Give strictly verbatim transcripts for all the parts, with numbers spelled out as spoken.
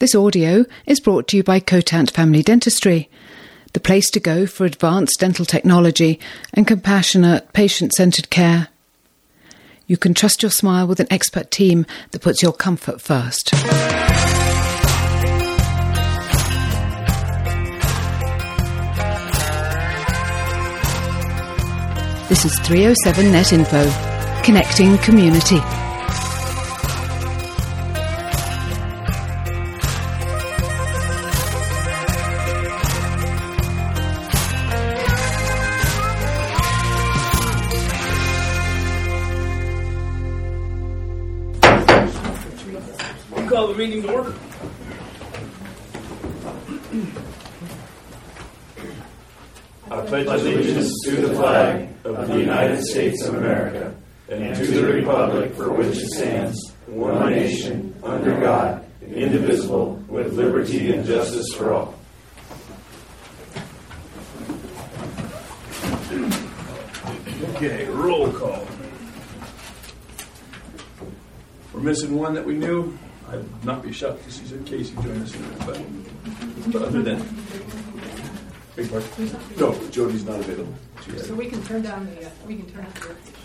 This audio is brought to you by Cotant Family Dentistry, the place to go for advanced dental technology and compassionate, patient-centered care. You can trust your smile with an expert team that puts your comfort first. This is three oh seven Net Info, connecting community. Call the meeting to order. I pledge allegiance to the flag of the United States of America and to the republic for which it stands, one nation, under God, indivisible, with liberty and justice for all. Okay, roll call. We're missing one that we knew. I'd not be shocked to see Casey join us in that, but, but other than big part. No, Jody's not available. So we can turn down the uh, we can turn up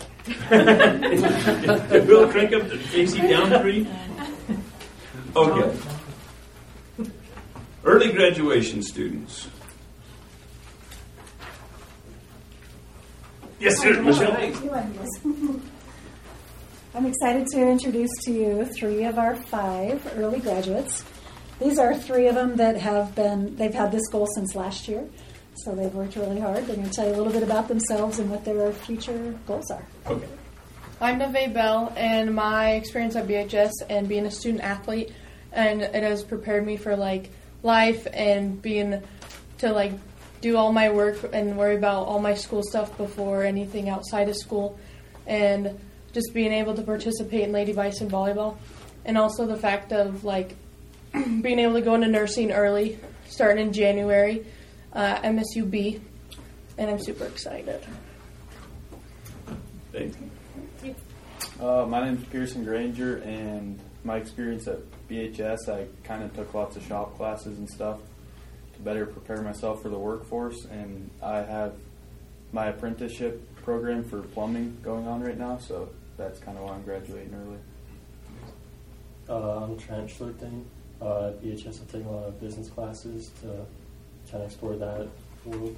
the We'll crank up the Casey down three. Okay. Early graduation students. Yes, sir, Michelle. I'm excited to introduce to you three of our five early graduates. These are three of them that have been, they've had this goal since last year, so they've worked really hard. They're going to tell you a little bit about themselves and what their future goals are. Okay. I'm Neve Bell, and my experience at B H S and being a student athlete, and it has prepared me for like life and being to like do all my work and worry about all my school stuff before anything outside of school, and just being able to participate in Lady Bison volleyball, and also the fact of like being able to go into nursing early, starting in January, uh, M S U B, and I'm super excited. Thank you. Uh, my name is Pearson Granger, and my experience at B H S, I kind of took lots of shop classes and stuff to better prepare myself for the workforce, and I have my apprenticeship program for plumbing going on right now, so that's kind of why I'm graduating early. Uh, I'm Trent Schlichting. Uh, at B H S, I've taken a lot of business classes to kind of explore that world.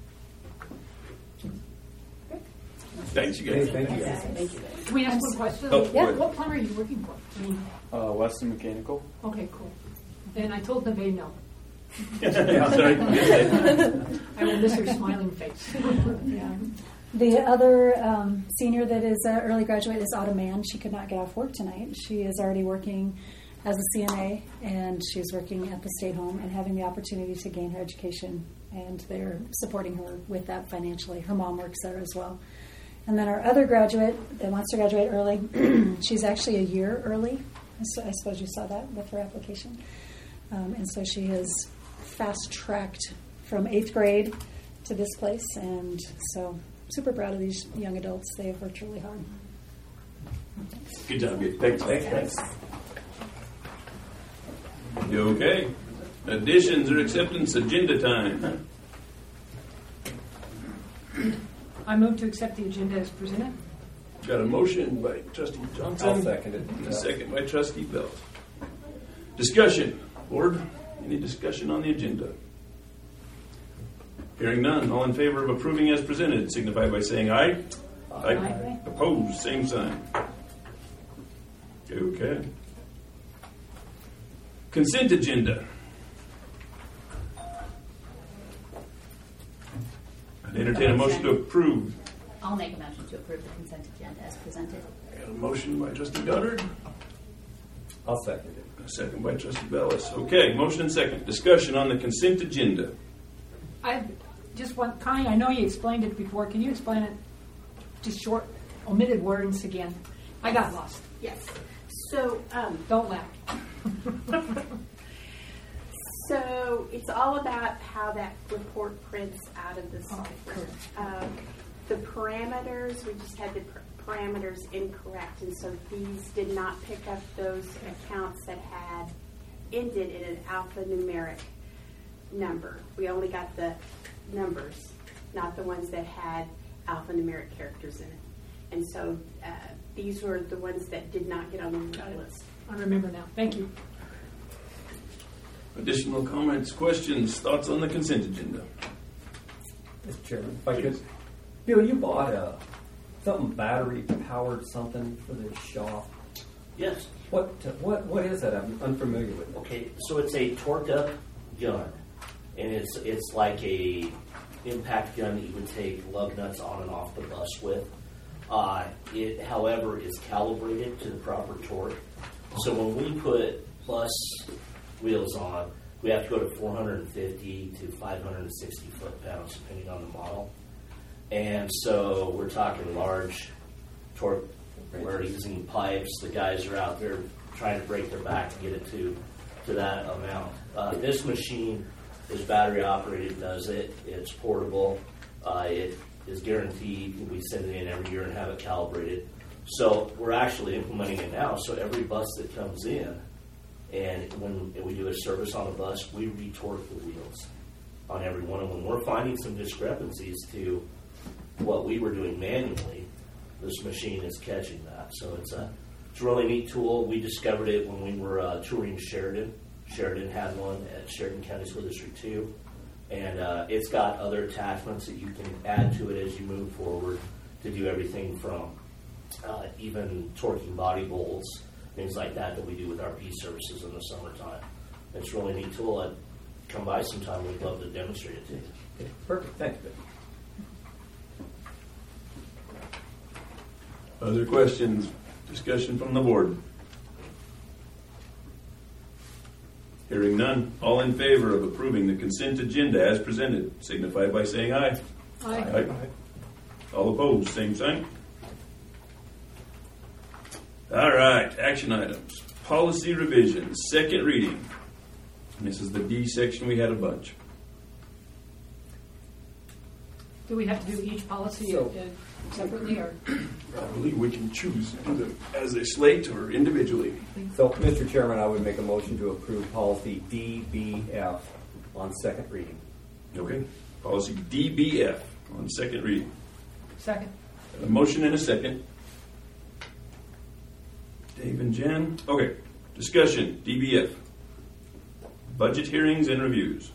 Thanks, you guys. Thank you. Thank you. Can we ask one question? Oh, yeah. what? What plumber are you working for? Uh, Weston Mechanical. Okay, cool. Then I told Neve no. Sorry. I will miss her smiling face. Yeah. The other um, senior that is an early graduate is Autumn Mann. She could not get off work tonight. She is already working as a C N A, and she's working at the state home and having the opportunity to gain her education, and they're supporting her with that financially. Her mom works there as well. And then our other graduate that wants to graduate early, she's actually a year early. So I suppose you saw that with her application. Um, and so she has fast-tracked from eighth grade to this place, and so super proud of these young adults. They have worked really hard. Good job, good. Thanks. Thanks. Thanks. You okay? Additions or acceptance agenda time. I move to accept the agenda as presented. Got a motion by Trustee Johnson. I'll second it. And a second by Trustee Bell. Discussion. Board, any discussion on the agenda? Hearing none. All in favor of approving as presented, signify by saying aye. Aye. Aye. Opposed, same sign. Okay. Consent agenda. I'd entertain a motion to approve. I'll make a motion to approve the consent agenda as presented. I got a motion by Trustee Goddard. I'll second it. A second by Trustee Bellis. Okay, motion and second. Discussion on the consent agenda. I just want, Connie, I know you explained it before. Can you explain it? Just short, omitted words again. I got lost. Yes. So, um, Don't laugh. so it's all about how that report prints out of the software. Um, the parameters, we just had the par- parameters incorrect, and so these did not pick up those accounts that had ended in an alphanumeric number. We only got the numbers, not the ones that had alphanumeric characters in it. And so uh, these were the ones that did not get on the list. I remember now. Thank you. Additional comments, questions, thoughts on the consent agenda? Mister Chairman, if I could, Bill, you bought a something battery powered something for this shop. Yes. What what what is that? I'm unfamiliar with it. Okay, so it's a torqued up gun, and it's it's like a impact gun that you would take lug nuts on and off the bus with. Uh, it, however, is calibrated to the proper torque. So when we put bus wheels on, we have to go to four hundred fifty to five hundred sixty foot-pounds, depending on the model. And so we're talking large torque. We're using pipes. The guys are out there trying to break their back to get it to, to that amount. Uh, this machine is battery operated, does it. It's portable. Uh, it is guaranteed. We send it in every year and have it calibrated. So we're actually implementing it now. So every bus that comes in, and when we do a service on a bus, we retorque the wheels on every one of them. We're finding some discrepancies to what we were doing manually. This machine is catching that. So it's a, it's a really neat tool. We discovered it when we were uh, touring Sheridan. Sheridan had one at Sheridan County School District two. And uh, it's got other attachments that you can add to it as you move forward to do everything from uh, even torquing body bolts, things like that that we do with our P services in the summertime. It's a really neat tool. I'd come by sometime. We'd love to demonstrate it to you. Okay, perfect. Thanks, Bill. Other questions, discussion from the board? Hearing none, all in favor of approving the consent agenda as presented, signify by saying aye. Aye. Aye. All opposed, same sign. All right, action items. Policy revisions, second reading. And this is the D section. We had a bunch. Do we have to do each policy So- uh, separately, or? I believe we can choose to do them as a slate or individually. So, Mister Chairman, I would make a motion to approve policy D B F on second reading. Okay. Policy D B F on second reading. Second. A motion and a second. Dave and Jen. Okay. Discussion. D B F. Budget hearings and reviews.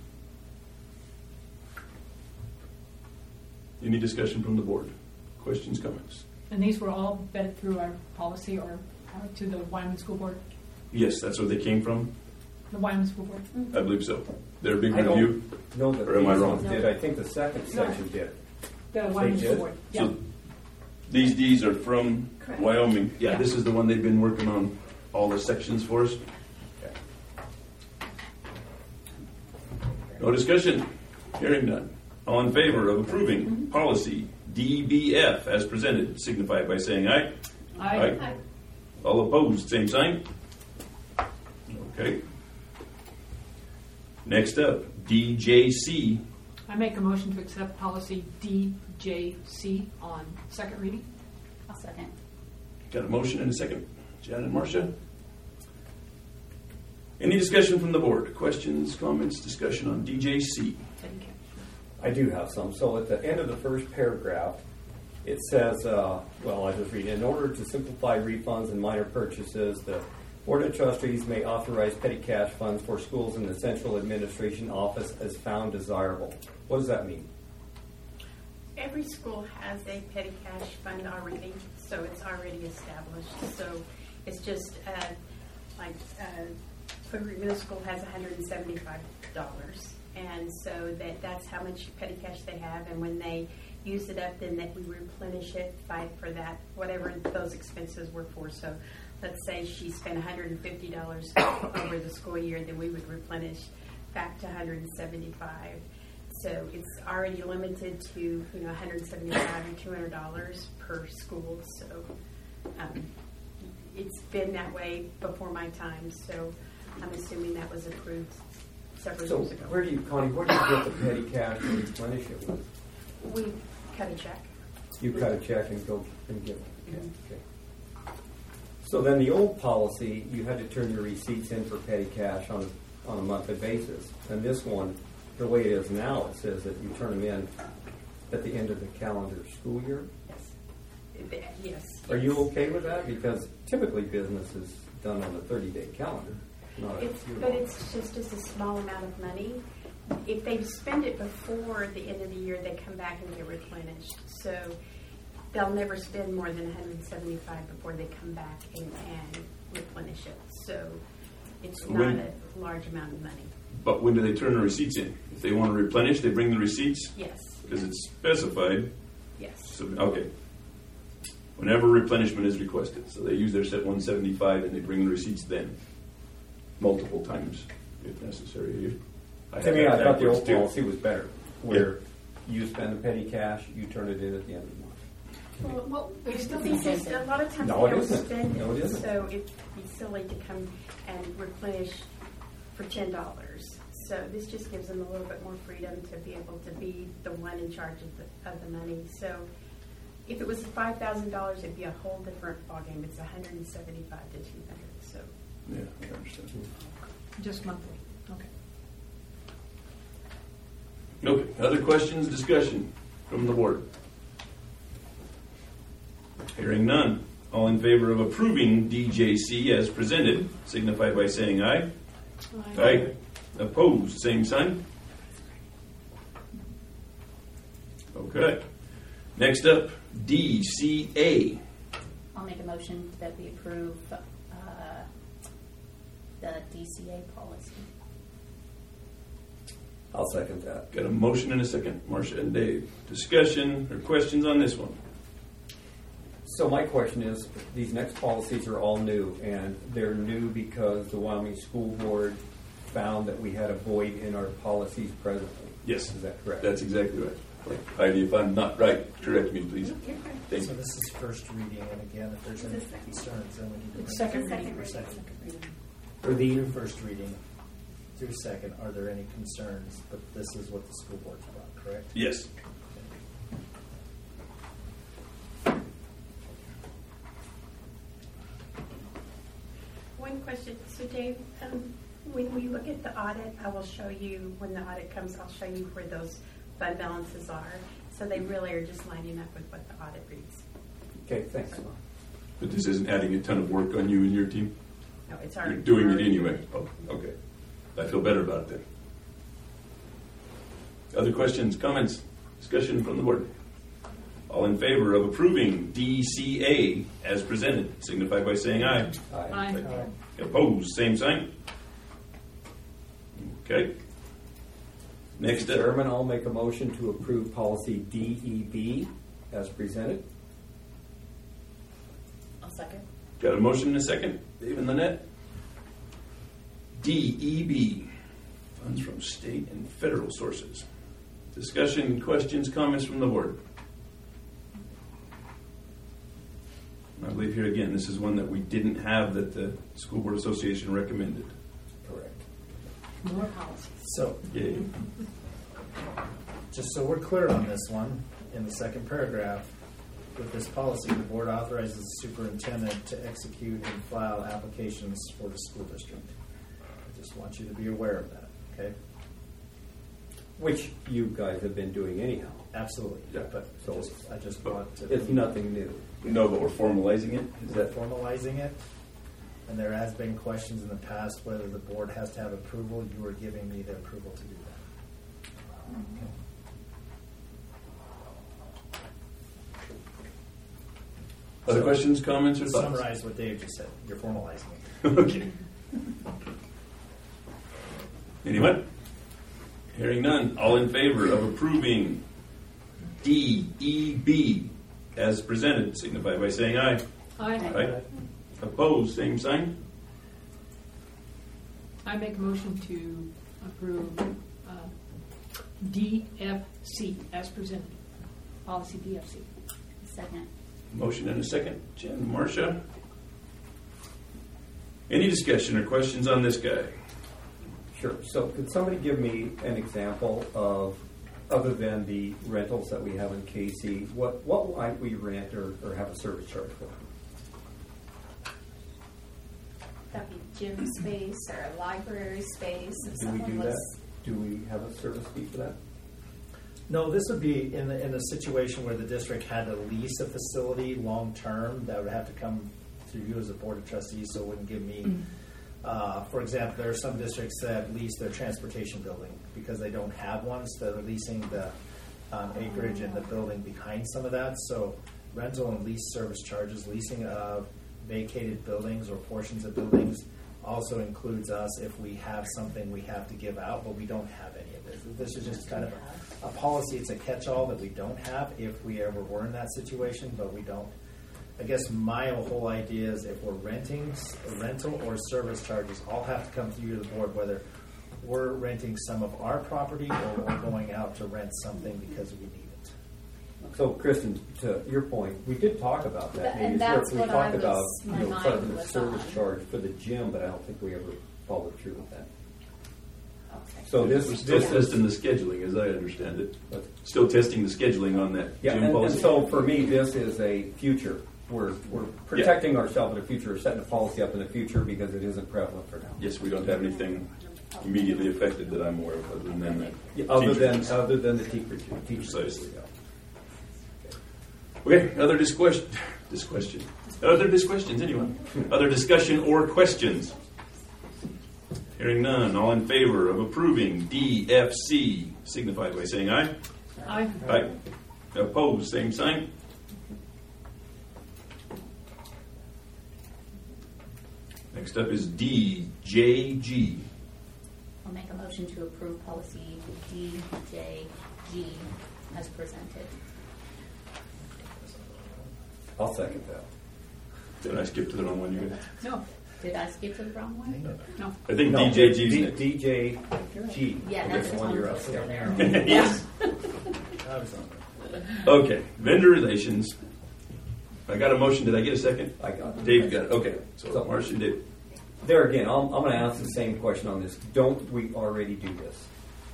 Any discussion from the board? Questions, comments? And these were all vetted through our policy or uh, to the Wyoming School Board? Yes, that's where they came from. The Wyoming School Board? I believe so. They're a big I don't review. know that Or am I these wrong? ones did. I think the second section did. The Wyoming They School did? Board, yeah. So these Ds are from Correct. Wyoming. Yeah, Yeah. this is the one they've been working on all the sections for us. No discussion. Hearing none. All in favor of approving Mm-hmm. policy D B F as presented, signify by saying aye. Aye. Aye. All opposed, same sign. Okay. Next up, D J C. I make a motion to accept policy D J C on second reading. I'll second. Got a motion and a second. Jan and Marcia. Any discussion from the board? Questions, comments, discussion on D J C? I do have some. So at the end of the first paragraph, it says, uh, well, I'll just read it. In order to simplify refunds and minor purchases, the Board of Trustees may authorize petty cash funds for schools in the central administration office as found desirable. What does that mean? Every school has a petty cash fund already, so it's already established. So it's just uh, like uh, Twin Creek Middle School has one hundred seventy-five dollars, and so that that's how much petty cash they have. And when they use it up, then that we replenish it, fight for that, whatever those expenses were for. So let's say she spent one hundred fifty dollars over the school year, then we would replenish back to one hundred seventy-five dollars. So it's already limited to, you know, one hundred seventy-five dollars or two hundred dollars per school. So um, it's been that way before my time. So I'm assuming that was approved several So years ago. where do you, Connie, where do you get the petty cash to replenish it with? We cut a check. You cut a check and go and give it. Mhm. Okay. So then the old policy, you had to turn your receipts in for petty cash on, on a monthly basis. And this one, the way it is now, it says that you turn them in at the end of the calendar school year. Yes. Yes. Are you okay with that? Because typically business is done on a thirty-day calendar. Not It's, a year but long. it's just, just a small amount of money. If they spend it before the end of the year, they come back and get replenished. So they'll never spend more than one hundred seventy-five before they come back and, and replenish it. So it's not When- a large amount of money. But when do they turn the receipts in? If they want to replenish, they bring the receipts? Yes. Because it's specified. Yes. So, okay. Whenever replenishment is requested. So they use their set one seventy-five and they bring the receipts then. Multiple times, if necessary. I To me, have I that thought the old backwards, too. policy was better, where you spend the petty cash, you turn it in at the end of the month. Well, well it's still be just a lot of times No, they it don't isn't. spend No, it it, isn't. so it'd be silly to come and replenish for ten dollars. So this just gives them a little bit more freedom to be able to be the one in charge of the, of the money. So if it was five thousand dollars, it'd be a whole different ballgame. It's one hundred seventy-five to two hundred. So Yeah, I understand. Just monthly, okay. Okay, other questions, discussion from the board? Hearing none. All in favor of approving D J C as presented, signify by saying aye. Aye. Aye. Opposed, same sign. Okay. Next up, D C A. I'll make a motion that we approve uh, the D C A policy. I'll second that. Got a motion and a second. Marcia and Dave. Discussion or questions on this one? So my question is, these next policies are all new, and they're new because the Wyoming School Board found that we had a void in our policies presently. Yes. Is that correct? That's exactly right. Heidi, if I'm not right, correct me, please. Thank So you. this is first reading, and again, if there's any concerns, then we need to. It's bring second it reading. for second. For the Through first reading, through second, are there any concerns? But this is what the school board's about, correct? Yes. one question. So Dave, um, when we look at the audit, I will show you, when the audit comes, I'll show you where those fund balances are. So they really are just lining up with what the audit reads. Okay, thanks. But this isn't adding a ton of work on you and your team? No, it's You're already. doing it anyway? Oh, okay. I feel better about it then. Other questions, comments, discussion from the board? All in favor of approving D C A as presented, signify by saying aye. Aye. Aye. Opposed, same sign. Okay. Next Mister up, Chairman, I'll make a motion to approve policy D E B as presented. I'll second. got a motion and a second. Dave and Lynette. D E B, funds from state and federal sources. Discussion, questions, comments from the board? I believe here again, this is one that we didn't have that the School Board Association recommended. Correct. More policies. So, Yay. just so we're clear on this one, in the second paragraph, with this policy, the board authorizes the superintendent to execute and file applications for the school district. I just want you to be aware of that, okay? Which you guys have been doing anyhow. Absolutely. Yeah. But So just, I just want to. It's nothing new. No, but we're formalizing it? Is We're that formalizing it, and there has been questions in the past whether the board has to have approval. You are giving me the approval to do that. Okay. other questions, comments, or To thoughts? summarize what Dave just said, you're formalizing it. Okay. Anyone? Hearing none. All in favor of approving D E B as presented, signify by saying aye. Aye. Aye. Opposed, same sign. I make a motion to approve uh, D F C as presented. Policy D F C. Second. Motion and a second. Jen, Marcia. Any discussion or questions on this guy? Sure. So could somebody give me an example of, other than the rentals that we have in K C, what, what might we rent or, or have a service charge for? gym space or a library space. If Do we someone do was, that? Do we have a service fee for that? No, this would be in the, in a situation where the district had to lease a facility long-term. That would have to come through you as a board of trustees, so it wouldn't give me, Mm. uh, for example, there are some districts that lease their transportation building because they don't have one, so they're leasing the um, acreage and the building behind some of that. So rental and lease service charges, leasing of vacated buildings or portions of buildings also includes us if we have something we have to give out, but we don't have any of this. This is just kind of a, a policy. It's a catch-all that we don't have if we ever were in that situation, but we don't. I guess my whole idea is if we're renting, rental or service charges all have to come through the board, whether we're renting some of our property or we're going out to rent something because we need it. So, Kristen, to your point, we did talk about that. But- Maybe and it's where that's we what talked I was- about, my you know, mind charging a was service on. charge for the gym, but I don't think we ever followed through with that. Okay. So this, We're still this is testing the scheduling, as I understand it. Still testing the scheduling on that yeah, gym and, and policy. so for me, this is a future. We're we're protecting ourselves in the future, setting a policy up in the future because it isn't prevalent for now. Yes, we don't have anything immediately affected that I'm aware of, other than that. Yeah, other than teachers. other than the teacher teachers. Precisely. Okay, other disquest- disquestion. Other disquestions, anyone? Other discussion or questions? Hearing none, all in favor of approving D F C, signify by saying aye. Aye. Aye. Opposed, same sign. Next up is D J G. I'll make a motion to approve policy D J G as presented. I'll second that. Did I skip to the wrong one? You guys? No. Did I skip to the wrong one? No. I think No, D J G's D- next. D J G. Yeah, Okay, that's the the one one you're that's up. over Yeah. there. Yes. I was on there. Okay, vendor relations. I got a motion. Did I get a second? I got it. Dave got it. Okay, so So- Marcia did. There again, I'm, I'm going to ask the same question on this. Don't we already do this?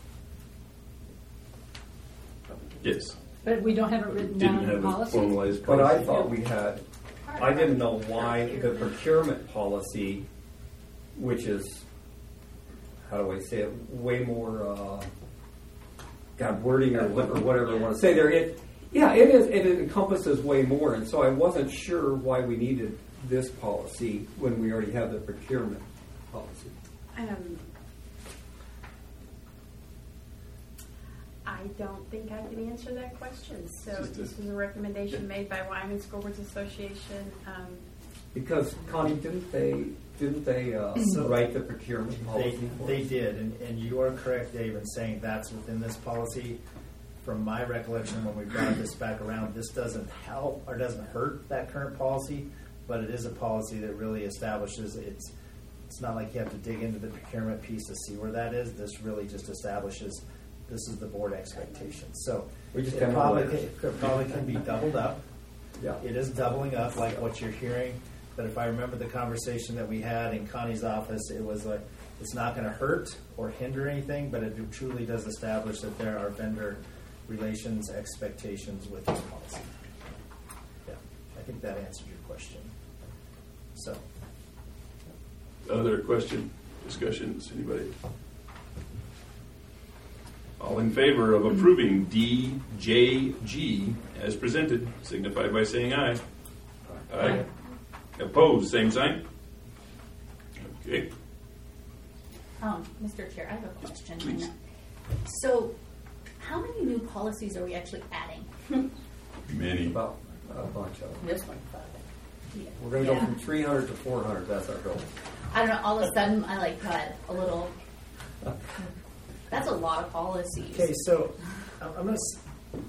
Yes. But we don't have it We written didn't down in have the a policy. formalized But I policy. thought we had, I didn't know why the procurement policy, which is, how do I say it, way more, uh, God, wording or what- or whatever I want to say there. It, yeah, it is, it encompasses way more, and so I wasn't sure why we needed this policy when we already have the procurement policy. Um, I don't think I can answer that question. So Just a- this was a recommendation made by Wyoming School Boards Association. Um, Because Connie, didn't they, didn't they uh, So- write the procurement They, policy for they us? did, and, and you are correct, Dave, in saying that's within this policy. From my recollection, when we brought this back around, this doesn't help or doesn't hurt that current policy, but it is a policy that really establishes it's. It's not like you have to dig into the procurement piece to see where that is. This really just establishes this is the board expectation. So We just it kind of probably like- can, it probably can be doubled up. Yeah. It is doubling up like what you're hearing, but if I remember the conversation that we had in Connie's office, it was like, it's not going to hurt or hinder anything, but it truly does establish that there are vendor relations expectations with this policy. Yeah, I think that answered your question. So, Other question, discussions, anybody? All in favor of approving D J G as presented, signify by saying aye. Aye. Opposed, same sign? Okay. Um, Mister Chair, I have a question. Please. So, how many new policies are we actually adding? Many. About a bunch of them. This one. Yeah. We're going to Yeah. go from three hundred to four hundred. That's our goal. I don't know, all of a sudden, I like got a little, that's a lot of policies. okay, so I'm I'm going to.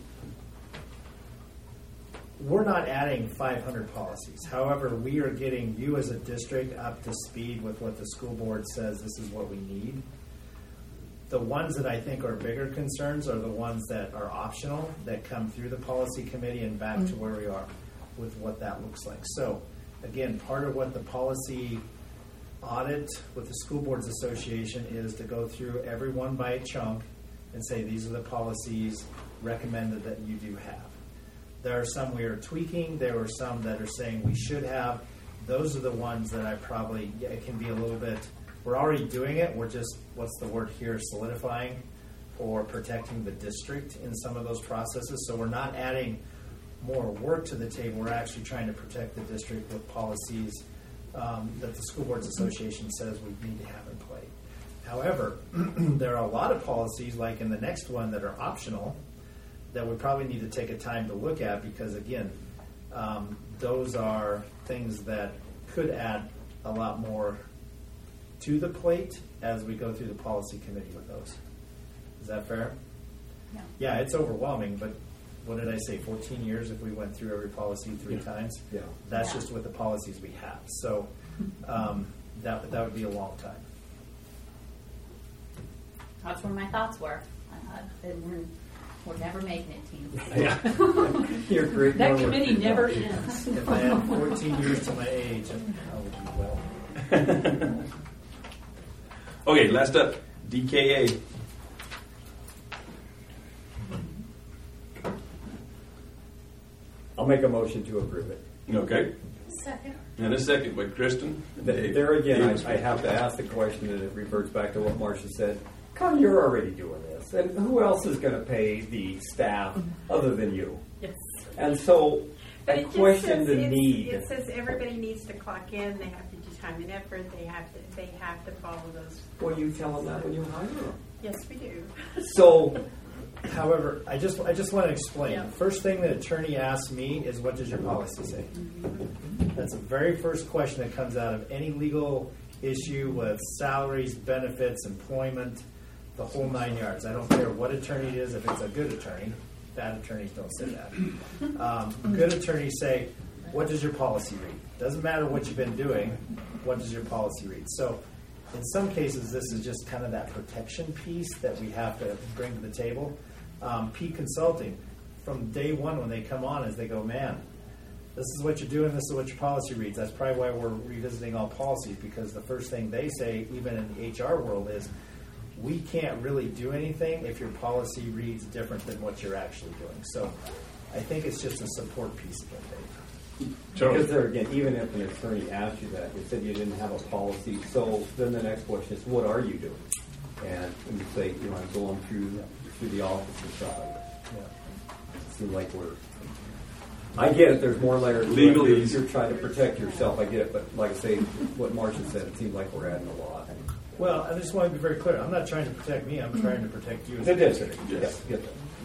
We're not adding five hundred policies. However, we are getting you as a district up to speed with what the school board says this is what we need. The ones that I think are bigger concerns are the ones that are optional, that come through the policy committee and back to where we are with what that looks like. So, again, part of what the policy audit with the School Boards Association is to go through every one by a chunk and say these are the policies recommended that you do have. There are some we are tweaking. There are some that are saying we should have. those are the ones that I probably, yeah, it can be a little bit, we're already doing it, we're just, what's the word here, solidifying or protecting the district in some of those processes. So we're not adding more work to the table, we're actually trying to protect the district with policies um, that the School Boards Association says we need to have in play. However, there are a lot of policies, like in the next one, that are optional that we probably need to take a time to look at because, again, um, those are things that could add a lot more to the plate as we go through the policy committee with those. Is that fair? Yeah. Yeah, it's overwhelming, but what did I say, fourteen years if we went through every policy three Yeah. times? Yeah. That's Yeah. just with the policies we have. So um, that, that would be a long time. That's where my thoughts were. I thought that we're, we're never making it, team. Yeah. You're great. That Norman. committee never ends. If I had fourteen years to my age, I would be well. Okay, last up, D K A. I'll make a motion to approve it. Okay. Second. And a second by Kristen. Th- There again, I, I have to ask the question, and it reverts back to what Marcia said. Connie, you're already doing this, and who else is going to pay the staff other than you? Yes. And so, But I it just question says the it's- need. It says everybody needs to clock in, they have to do time and effort, they have to, they have to follow those. Well, you tell them that when you hire them. Yes, we do. So, However, I just I just want to explain. Yeah. The first thing the attorney asks me is, what does your policy say? That's the very first question that comes out of any legal issue with salaries, benefits, employment, the whole nine yards. I don't care what attorney it is, if it's a good attorney. Bad attorneys don't say that. Um, good attorneys say, what does your policy read? Doesn't matter what you've been doing, what does your policy read? So in some cases, this is just kind of that protection piece that we have to bring to the table. Um, P Consulting, from day one when they come on, is they go, man, this is what you're doing, this is what your policy reads. That's probably why we're revisiting all policies, because the first thing they say, even in the H R world, is we can't really do anything if your policy reads different than what you're actually doing. So I think it's just a support piece again, Dave. because there again, even if an attorney asked you that, you said you didn't have a policy, so then the next question is, what are you doing? And, and you say, you know, I'm going through through the office and stuff like that. Yeah. It seems like we're. I get it. There's more layers. to it. You're, Legalese. you're trying to protect yourself. I get it, but like I say, what Marcia said, it seems like we're adding a lot. Well, I just want to be very clear. I'm not trying to protect me. I'm trying to protect you. as The a district. district. Yes. Get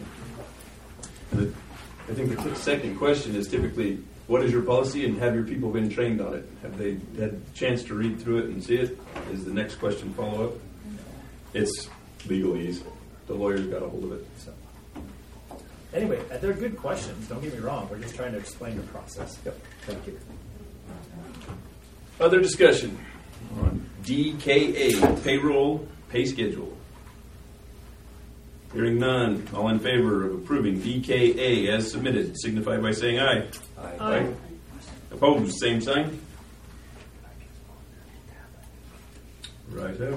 that. The- I think the second question is typically, what is your policy, and have your people been trained on it? Have they had a chance to read through it and see it? Is the next question follow-up? It's legalese. The lawyers got a hold of it. So, anyway, uh, they're good questions. Don't get me wrong. We're just trying to explain the process. Yep. Thank you. Other discussion on D K A, payroll pay schedule. Hearing none, all in favor of approving D K A as submitted, signify by saying aye. Aye. Aye. Opposed, same sign. Righto.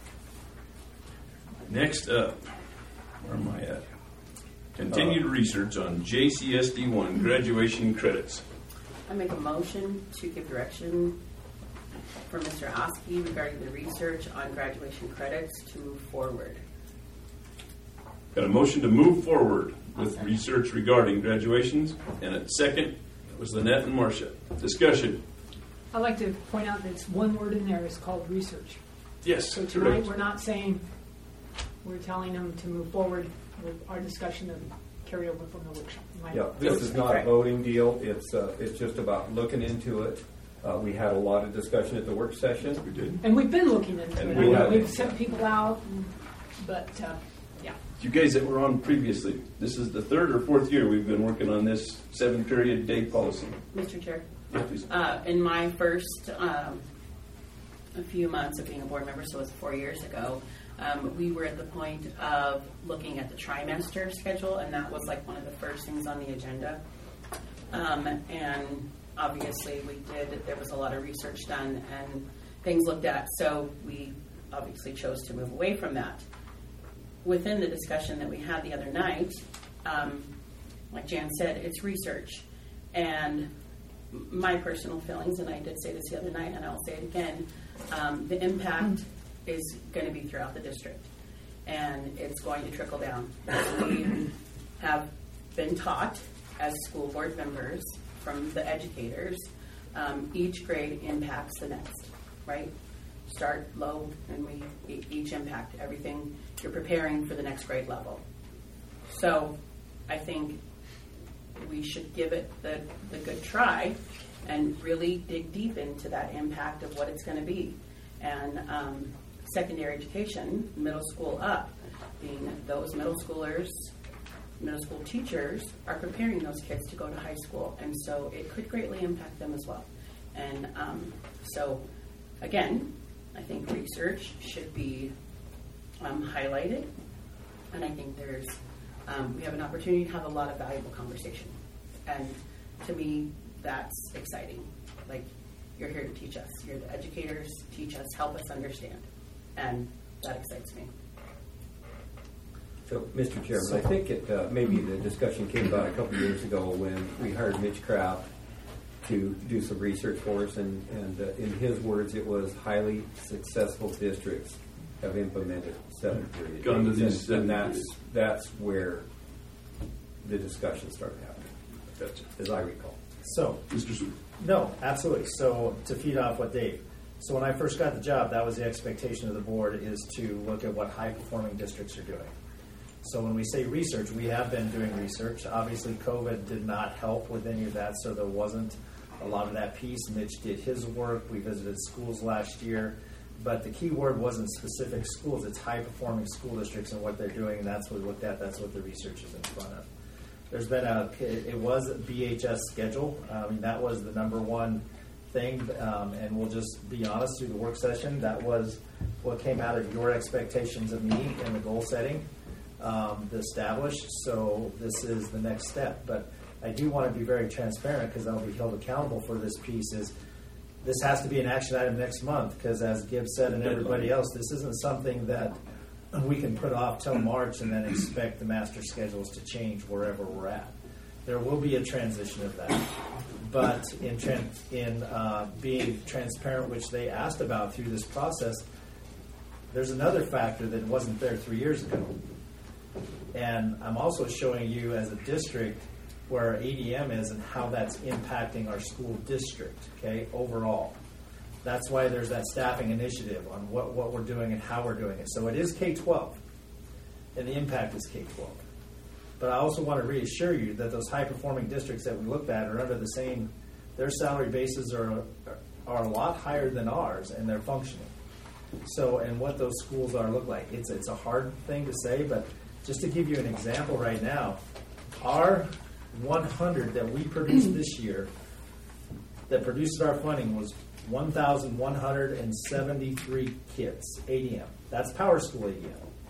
Next up, where am I at? Continued research on J C S D one graduation credits. I make a motion to give direction for Mister Oski regarding the research on graduation credits to move forward. Got a motion to move forward with research regarding graduations, and a second was Lynette and Marcia. Discussion. I'd like to point out that it's one word in there is called research. Yes, So tonight, correct. we're not saying, we're telling them to move forward with our discussion of carryover from the workshop. Am I- Yeah, this is not a voting deal. It's uh, it's just about looking into it. Uh, we had a lot of discussion at the work session. We did. And we've been looking into And it. we I know have. We've sent people out, and- but, uh, yeah. You guys that were on previously, this is the third or fourth year we've been working on this seven period day policy. Mister Chair, Yeah, please. uh, in my first um, a few months of being a board member, so it's four years ago, um, we were at the point of looking at the trimester schedule, and that was like one of the first things on the agenda. Um, and obviously, we did. There was a lot of research done and things looked at, so we obviously chose to move away from that. Within the discussion that we had the other night, um, like Jan said, it's research. And my personal feelings, and I did say this the other night, and I'll say it again, um, the impact is going to be throughout the district, and it's going to trickle down. We have been taught as school board members from the educators, um, each grade impacts the next, right? Start low, and we each impact everything. You're preparing for the next grade level. So I think we should give it the, the good try and really dig deep into that impact of what it's going to be. And um, secondary education, middle school up, being those middle schoolers, middle school teachers are preparing those kids to go to high school. And so it could greatly impact them as well. And um, so, again, I think research should be um, highlighted. And I think there's Um, we have an opportunity to have a lot of valuable conversation. And to me, that's exciting. Like, you're here to teach us. You're the educators, teach us, help us understand. And that excites me. So, Mister Chairman, I think it, uh, maybe the discussion came about a couple of years ago when we hired Mitch Kraft to do some research for us. And, and uh, in his words, it was highly successful districts have implemented seventh period. Gone to and, these and that's that's where the discussion started happening. Gotcha. As I recall. So, Mister Sue. No, absolutely. So to feed off what Dave. So when I first got the job, that was the expectation of the board, is to look at what high-performing districts are doing. So when we say research, we have been doing research. Obviously, COVID did not help with any of that, so there wasn't a lot of that piece. Mitch did his work. We visited schools last year. But the key word wasn't specific schools. It's high-performing school districts and what they're doing, and that's what we looked at. That's what the research is in front of. There's been a, it was a B H S schedule. I mean, that was the number one thing, um, and we'll just be honest, through the work session, that was what came out of your expectations of me in the goal setting, um, the established. So this is the next step. But I do want to be very transparent, because I'll be held accountable for this piece. Is this has to be an action item next month, because as Gibbs said and everybody else, this isn't something that we can put off till March and then expect the master schedules to change wherever we're at. There will be a transition of that. But in, tran- in uh, being transparent, which they asked about through this process, there's another factor that wasn't there three years ago. And I'm also showing you as a district where A D M is and how that's impacting our school district, okay, overall. That's why there's that staffing initiative on what, what we're doing and how we're doing it. So it is K twelve, and the impact is K twelve. But I also want to reassure you that those high-performing districts that we looked at are under the same, their salary bases are, are a lot higher than ours, and they're functioning. So, and what those schools are look like. It's, it's a hard thing to say, but just to give you an example right now, our one hundred that we produced this year that produced our funding was one thousand one hundred seventy-three kids, A D M. That's Power School A D M.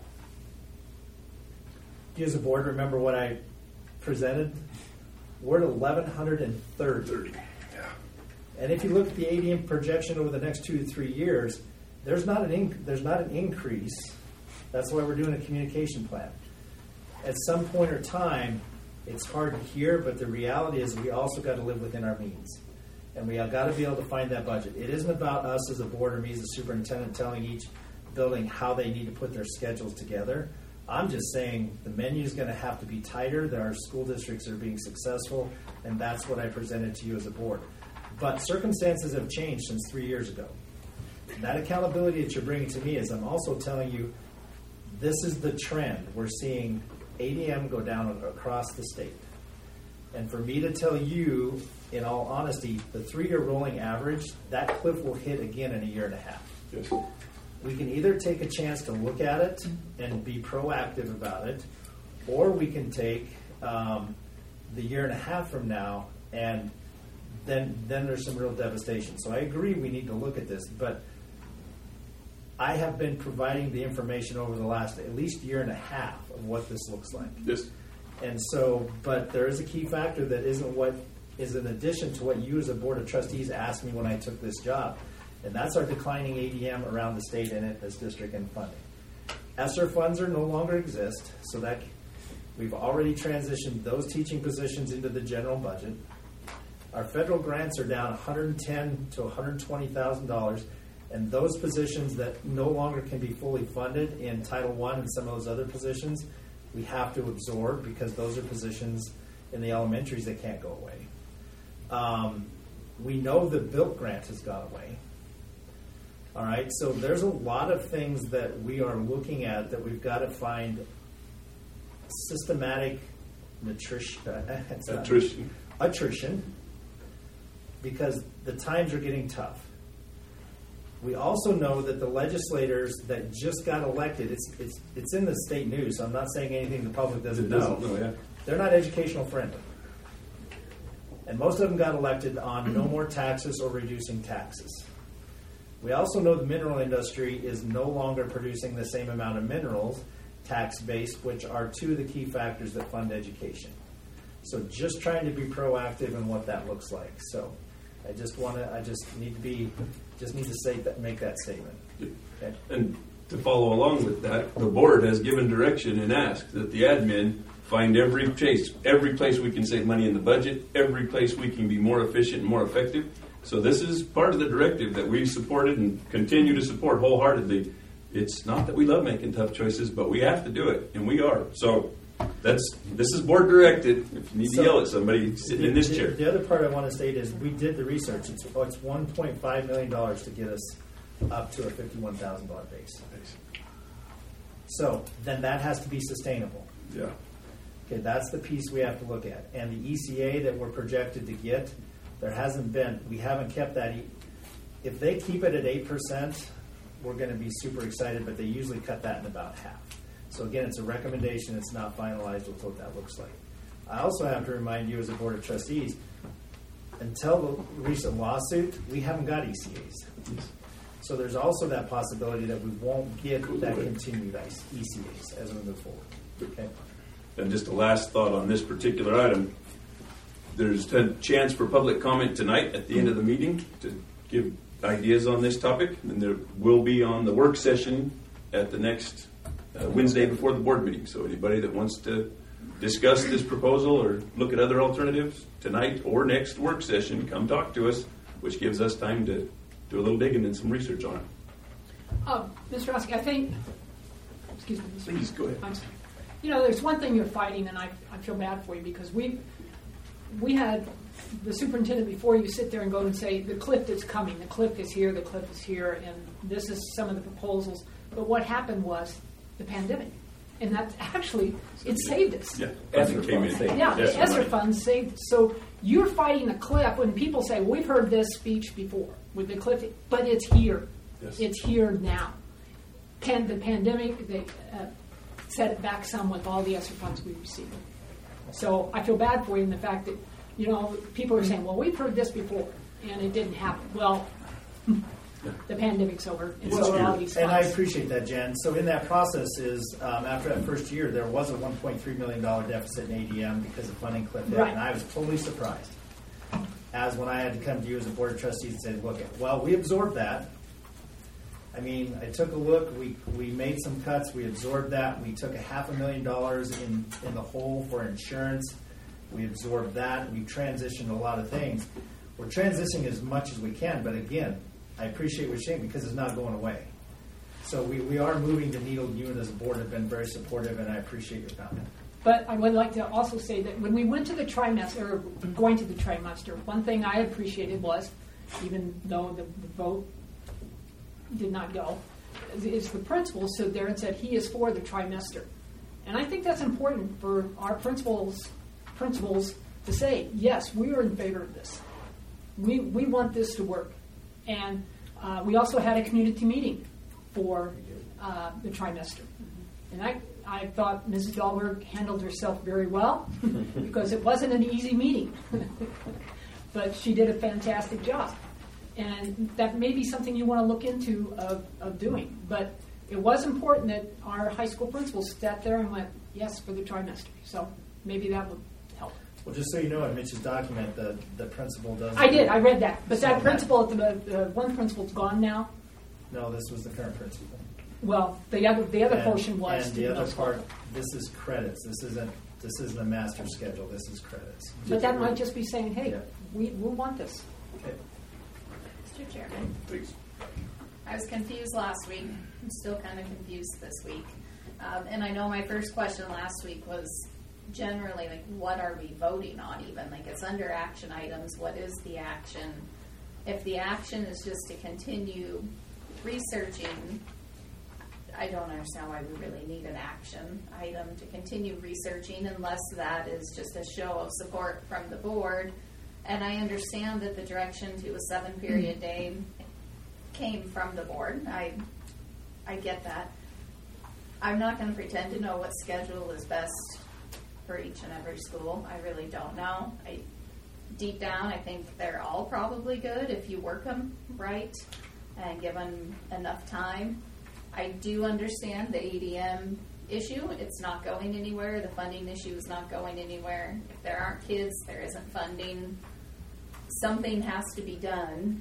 Do you as a board remember what I presented? We're at eleven thirty. Yeah. And if you look at the A D M projection over the next two to three years, there's not an inc- there's not an increase. That's why we're doing a communication plan. At some point or time, it's hard to hear, but the reality is we also got to live within our means. And we have got to be able to find that budget. It isn't about us as a board or me as a superintendent telling each building how they need to put their schedules together. I'm just saying the menu is going to have to be tighter. There are school districts that are being successful, and that's what I presented to you as a board. But circumstances have changed since three years ago. That accountability that you're bringing to me is I'm also telling you this is the trend. We're seeing A D M go down across the state. And for me to tell you, in all honesty, the three-year rolling average, that cliff will hit again in a year and a half. Yes. We can either take a chance to look at it and be proactive about it, or we can take um, the year and a half from now, and then then there's some real devastation. So I agree we need to look at this, but I have been providing the information over the last at least year and a half of what this looks like. Yes. And so, but there is a key factor that isn't what is in addition to what you as a board of trustees asked me when I took this job. And that's our declining A D M around the state and in this district and funding. ESSER funds are no longer exist, so that we've already transitioned those teaching positions into the general budget. Our federal grants are down one hundred ten to one hundred twenty thousand dollars, and those positions that no longer can be fully funded in Title One and some of those other positions, we have to absorb because those are positions in the elementaries that can't go away. Um, we know the Built grant has gone away. All right, so there's a lot of things that we are looking at that we've got to find systematic nutrition, attrition. attrition, because the times are getting tough. We also know that the legislators that just got elected, it's it's it's in the state news, so I'm not saying anything the public doesn't, doesn't know. know yeah. They're not educational friendly. And most of them got elected on no more taxes or reducing taxes. We also know the mineral industry is no longer producing the same amount of minerals, tax-based, which are two of the key factors that fund education. So just trying to be proactive in what that looks like. So I just want to, I just need to be, just need to say that, make that statement. Okay? And to follow along with that, the board has given direction and asked that the admin find every place, every place we can save money in the budget, every place we can be more efficient and more effective. So this is part of the directive that we supported and continue to support wholeheartedly. It's not that we love making tough choices, but we have to do it, and we are. So that's this is board directed. If you need to So, yell at somebody sitting the, in this the, chair. The other part I want to state is we did the research. It's, oh, it's one point five million dollars to get us up to a fifty-one thousand dollars base. So then that has to be sustainable. Yeah. Okay, that's the piece we have to look at. And the E C A that we're projected to get, there hasn't been, we haven't kept that. E- if they keep it at eight percent, we're going to be super excited, but they usually cut that in about half. So again, it's a recommendation. It's not finalized with what that looks like. I also have to remind you as a Board of Trustees, until the recent lawsuit, we haven't got E C As. So there's also that possibility that we won't get that continued E C As as we move forward. Okay. And just a last thought on this particular item. There's a chance for public comment tonight at the end of the meeting to give ideas on this topic. And there will be on the work session at the next uh, Wednesday before the board meeting. So anybody that wants to discuss this proposal or look at other alternatives tonight or next work session, come talk to us, which gives us time to do a little digging and some research on it. Uh, Mister Roski, I think, excuse me. Mister Please, go ahead. I'm sorry. You know, there's one thing you're fighting, and I, I feel bad for you, because we we had the superintendent before you sit there and go and say, the cliff is coming, the cliff is here, the cliff is here, and this is some of the proposals. But what happened was the pandemic. And that actually, it saved us. Yeah, ESSER came in. Yeah, Yes, the ESSER right. funds saved us. So you're fighting a cliff when people say, well, we've heard this speech before with the cliff, but it's here. Yes. It's here now. Pan, the pandemic, they uh, set it back some with all the ESSER funds we received. So I feel bad for you in the fact that, you know, people are saying, well, we've heard this before, and it didn't happen. Well, the pandemic's over, and so are all these funds. And I appreciate that, Jen. So in that process is, um, after that first year, there was a one point three million dollars deficit in A D M because of funding cliff hit, Right. and I was totally surprised. As when I had to come to you as a board of trustees and say, look, well, we absorbed that. I mean, I took a look, we we made some cuts, we absorbed that, we took a half a million dollars in, in the hole for insurance, we absorbed that, we transitioned a lot of things. We're transitioning as much as we can, but again, I appreciate what you're saying because it's not going away. So we, we are moving the needle. You and as a board have been very supportive, and I appreciate your comment. But I would like to also say that when we went to the trimester, or going to the trimester, one thing I appreciated was, even though the, the vote did not go, is the principal stood there and said he is for the trimester. And I think that's important for our principals principals to say, yes, we are in favor of this. We we want this to work. And uh, we also had a community meeting for uh, the trimester. And I, I thought Missus Dahlberg handled herself very well because it wasn't an easy meeting. But she did a fantastic job. And that may be something you want to look into of, of doing. But it was important that our high school principals sat there and went, yes, for the trimester. So maybe that would help. Well, just so you know, in Mitch's document, the, the principal does... I did. I read that. But So that principal, the, the one principal's gone now. No, this was the current principal. Well, the other, the other And- portion was. And to the other middle part, school. this is credits. This isn't, this isn't a master schedule. This is credits. But that might just be saying, hey, Yeah. we, we want this. Okay. Mister Chairman. Please. I was confused last week. I'm still kind of confused this week. Um, and I know my first question last week was generally like, what are we voting on even? Like, it's under action items. What is the action? If the action is just to continue researching, I don't understand why we really need an action item to continue researching unless that is just a show of support from the board. And I understand that the direction to a seven period day came from the board. I I get that. I'm not going to pretend to know what schedule is best for each and every school. I really don't know. I deep down, I think they're all probably good if you work them right and give them enough time. I do understand the A D M issue. It's not going anywhere. The funding issue is not going anywhere. If there aren't kids, there isn't funding. Something has to be done.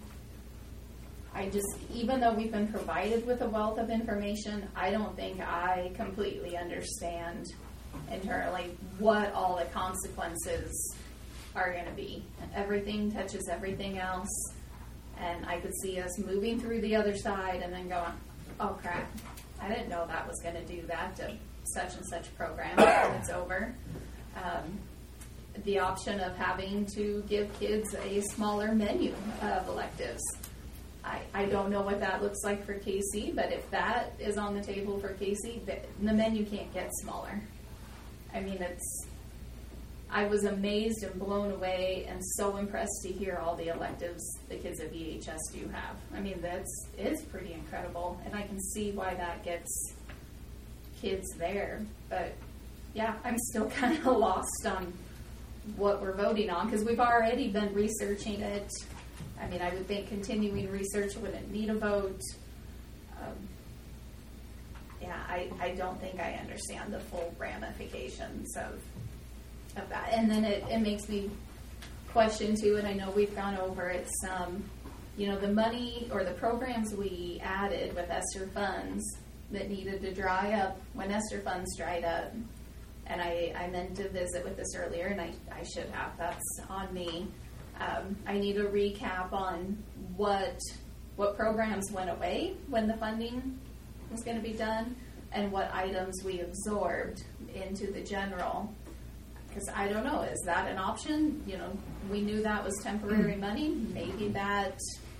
I just, even though we've been provided with a wealth of information, I don't think I completely understand internally what all the consequences are going to be. Everything touches everything else, and I could see us moving through the other side and then going, oh crap, I didn't know that was going to do that to such and such program, and it's over. Um, the option of having to give kids a smaller menu of electives. I, I don't know what that looks like for K C, but if that is on the table for K C, the, the menu can't get smaller. I mean, it's, I was amazed and blown away and so impressed to hear all the electives the kids at V H S do have. I mean, that's, it's pretty incredible, and I can see why that gets kids there. But yeah, I'm still kind of lost on what we're voting on because we've already been researching it. I mean, I would think continuing research wouldn't need a vote. Um, yeah, I, I don't think I understand the full ramifications of of that. And then it, it makes me question too, and I know we've gone over it some, you know, the money or the programs we added with ESSER funds that needed to dry up when ESSER funds dried up. And I, I meant to visit with this earlier, and I, I should have. That's on me. Um, I need a recap on what what programs went away when the funding was going to be done, and what items we absorbed into the general. Because I don't know, is that an option? You know, we knew that was temporary money. Maybe that.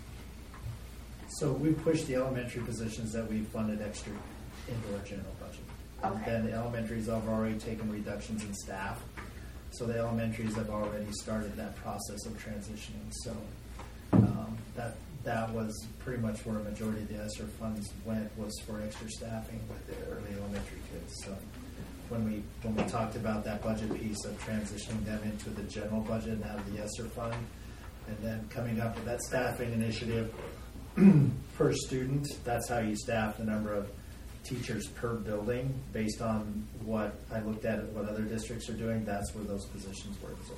So we pushed the elementary positions that we funded extra into our general budget. Okay. And then the elementaries have already taken reductions in staff. So the elementaries have already started that process of transitioning. So um, that that was pretty much where a majority of the ESSER funds went, was for extra staffing with the early elementary kids. So when we when we talked about that budget piece of transitioning them into the general budget and out of the ESSER fund, and then coming up with that staffing initiative per student, that's how you staff the number of teachers per building based on what I looked at, what other districts are doing. That's where those positions were absorbed.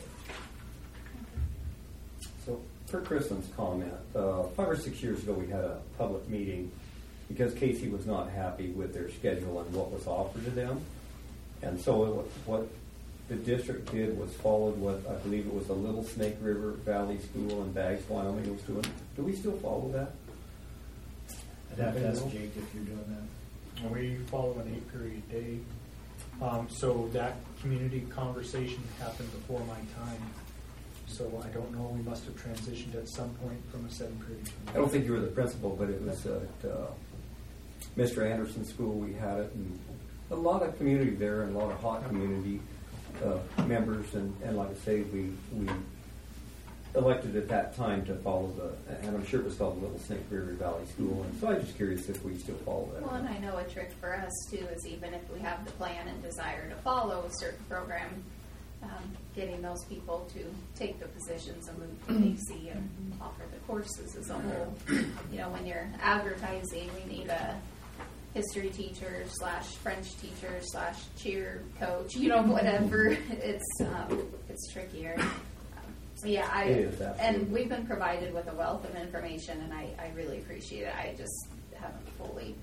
So, for Kristen's comment, uh, five or six years ago we had a public meeting because Casey was not happy with their schedule and what was offered to them. And so what, what the district did was followed what I believe it was the Little Snake River Valley School in Bags, Wyoming was doing. Do we still follow that? I'd have to ask Jake if you're doing that. We follow an eight-period day. Um, so that community conversation happened before my time. So I don't know, we must have transitioned at some point from a seven-period. I don't think you were the principal, but it was at uh, Mister Anderson's school we had it, and a lot of community there and a lot of hot community uh, members, and, and like I say, we we elected at that time to follow the, and I'm sure it was called Little Snake River Valley School, and so I'm just curious if we still follow that. Well, and I know a trick for us too is even if we have the plan and desire to follow a certain program, um, getting those people to take the positions and move to K C and offer the courses as a whole. You know, when you're advertising, we need a history teacher slash French teacher slash cheer coach. You know, whatever. It's um, it's trickier. So yeah, I It is, and we've been provided with a wealth of information, and I, I really appreciate it. I just haven't fully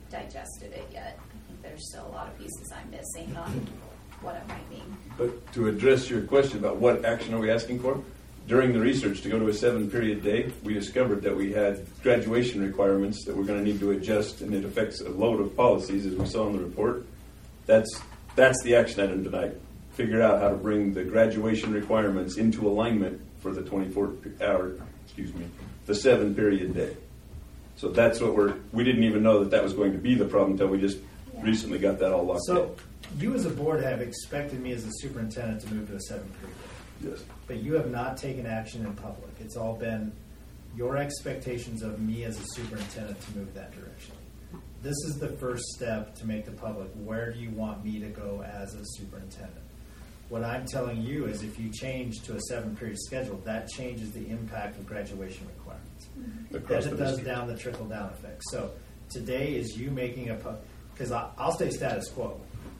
digested it yet. I think there's still a lot of pieces I'm missing on what it might mean. But to address your question about what action are we asking for, during the research to go to a seven-period day, we discovered that we had graduation requirements that we're going to need to adjust, and it affects a load of policies, as we saw in the report. That's that's the action item tonight. Figure out how to bring the graduation requirements into alignment for the twenty-four hour, excuse me, the seven-period day. So that's what we're. We didn't even know that that was going to be the problem until we just yeah. recently got that all locked so, in. So you, as a board, have expected me as a superintendent to move to a seven-period day. Yes. But you have not taken action in public. It's all been your expectations of me as a superintendent to move that direction. This is the first step to make the public, where do you want me to go as a superintendent? What I'm telling you is if you change to a seven-period schedule, that changes the impact of graduation requirements. Mm-hmm. As it does down the trickle-down effect. So today is you making a, because I'll stay status quo,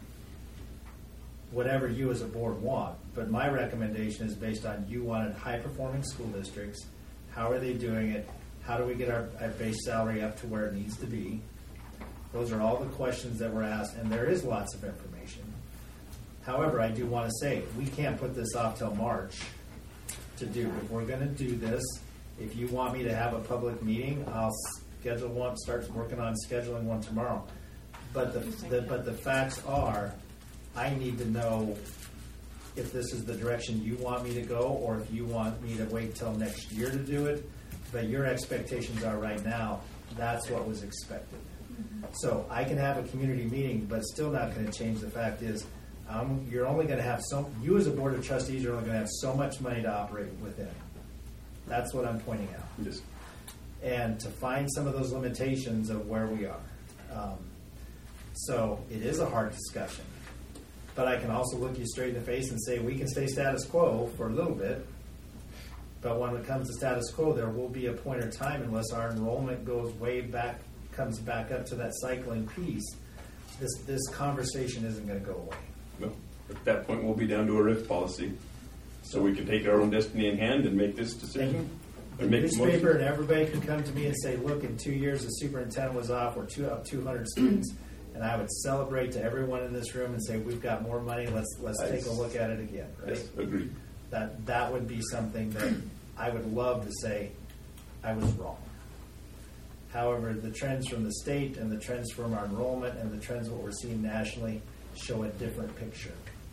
whatever you as a board want. But my recommendation is based on you wanted high-performing school districts. How are they doing it? How do we get our, our base salary up to where it needs to be? Those are all the questions that were asked, and there is lots of information. However, I do want to say, we can't put this off till March to do. If we're going to do this, if you want me to have a public meeting, I'll schedule one, start working on scheduling one tomorrow. But the, the but the facts are, I need to know if this is the direction you want me to go, or if you want me to wait till next year to do it. But your expectations are right now, that's what was expected. Mm-hmm. So I can have a community meeting, but still not going to change the fact is, um, you're only going to have so, you as a board of trustees are only going to have so much money to operate within. That's what I'm pointing out. Yes. And to find some of those limitations of where we are. Um, so it is a hard discussion. But I can also look you straight in the face and say we can stay status quo for a little bit. But when it comes to status quo, there will be a point in time unless our enrollment goes way back, comes back up to that cycling piece. This this conversation isn't going to go away. No. At that point, we'll be down to a R I F policy, so we can take our own destiny in hand and make this decision. The newspaper and everybody can come to me and say, "Look, in two years, the superintendent was off. We're two up two hundred students." And I would celebrate to everyone in this room and say, "We've got more money. Let's let's I take a look at it again." Right? Yes, agreed. That that would be something that I would love to say I was wrong. However, the trends from the state and the trends from our enrollment and the trends what we're seeing nationally show a different picture.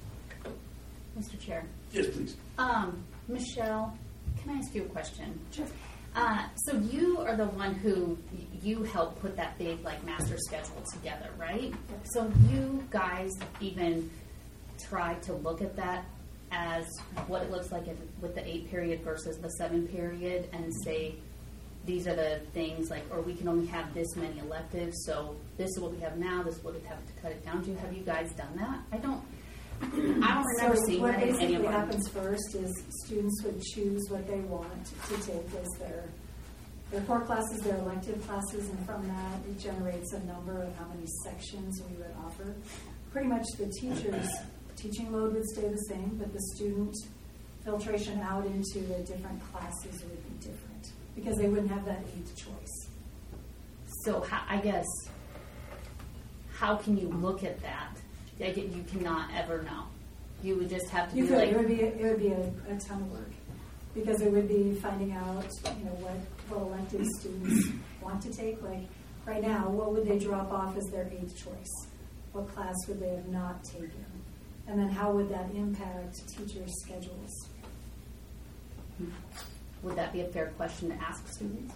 Mister Chair. Yes, please. Um, Michelle, can I ask you a question? Sure. Uh, so you are the one who y- you helped put that big like master schedule together, right? So you guys even tried to look at that as what it looks like in, with the eight period versus the seven period, and say these are the things like, or we can only have this many electives, so this is what we have now. This is what we have to cut it down to. Have you guys done that? I don't. I don't remember so seeing what that in any of basically our. happens first is students would choose what they want to take as their their core classes, their elective classes, and from that it generates a number of how many sections we would offer. Pretty much the teacher's teaching load would stay the same, but the student filtration out into the different classes would be different because they wouldn't have that eighth choice. So how, I guess, how can you look at that? I get, you cannot ever know. You would just have to You be could. like. It would be. It would be a, a ton of work because it would be finding out, you know, what what elective students want to take. Like right now, what would they drop off as their eighth choice? What class would they have not taken? And then how would that impact teachers' schedules? Would that be a fair question to ask students?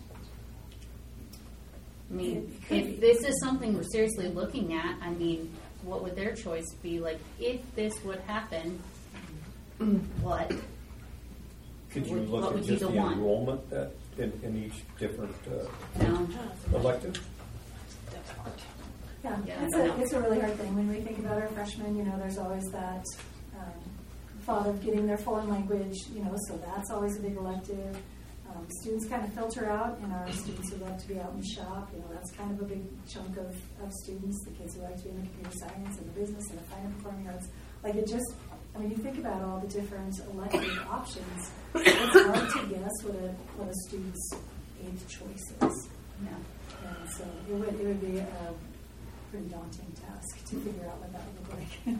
I mean, It could if this is something we're seriously looking at, I mean, what would their choice be? Like, if this would happen, what? Could you What- look what at would be just the the one? enrollment that in, in each different uh, No. elective? Yeah, Yeah, it's I a know. it's a really hard thing when we think about our freshmen. You know, there's always that um, thought of getting their foreign language. You know, so that's always a big elective. Um, students kind of filter out, and our students who love to be out in the shop. You know, that's kind of a big chunk of, of students. The kids who like to be in the computer science and the business and the fine and performing arts. Like it just, I mean, you think about all the different elective options. It's hard to guess what a what a student's eighth choice is. Yeah. And so it would it would be a pretty daunting task to figure out what that would look like.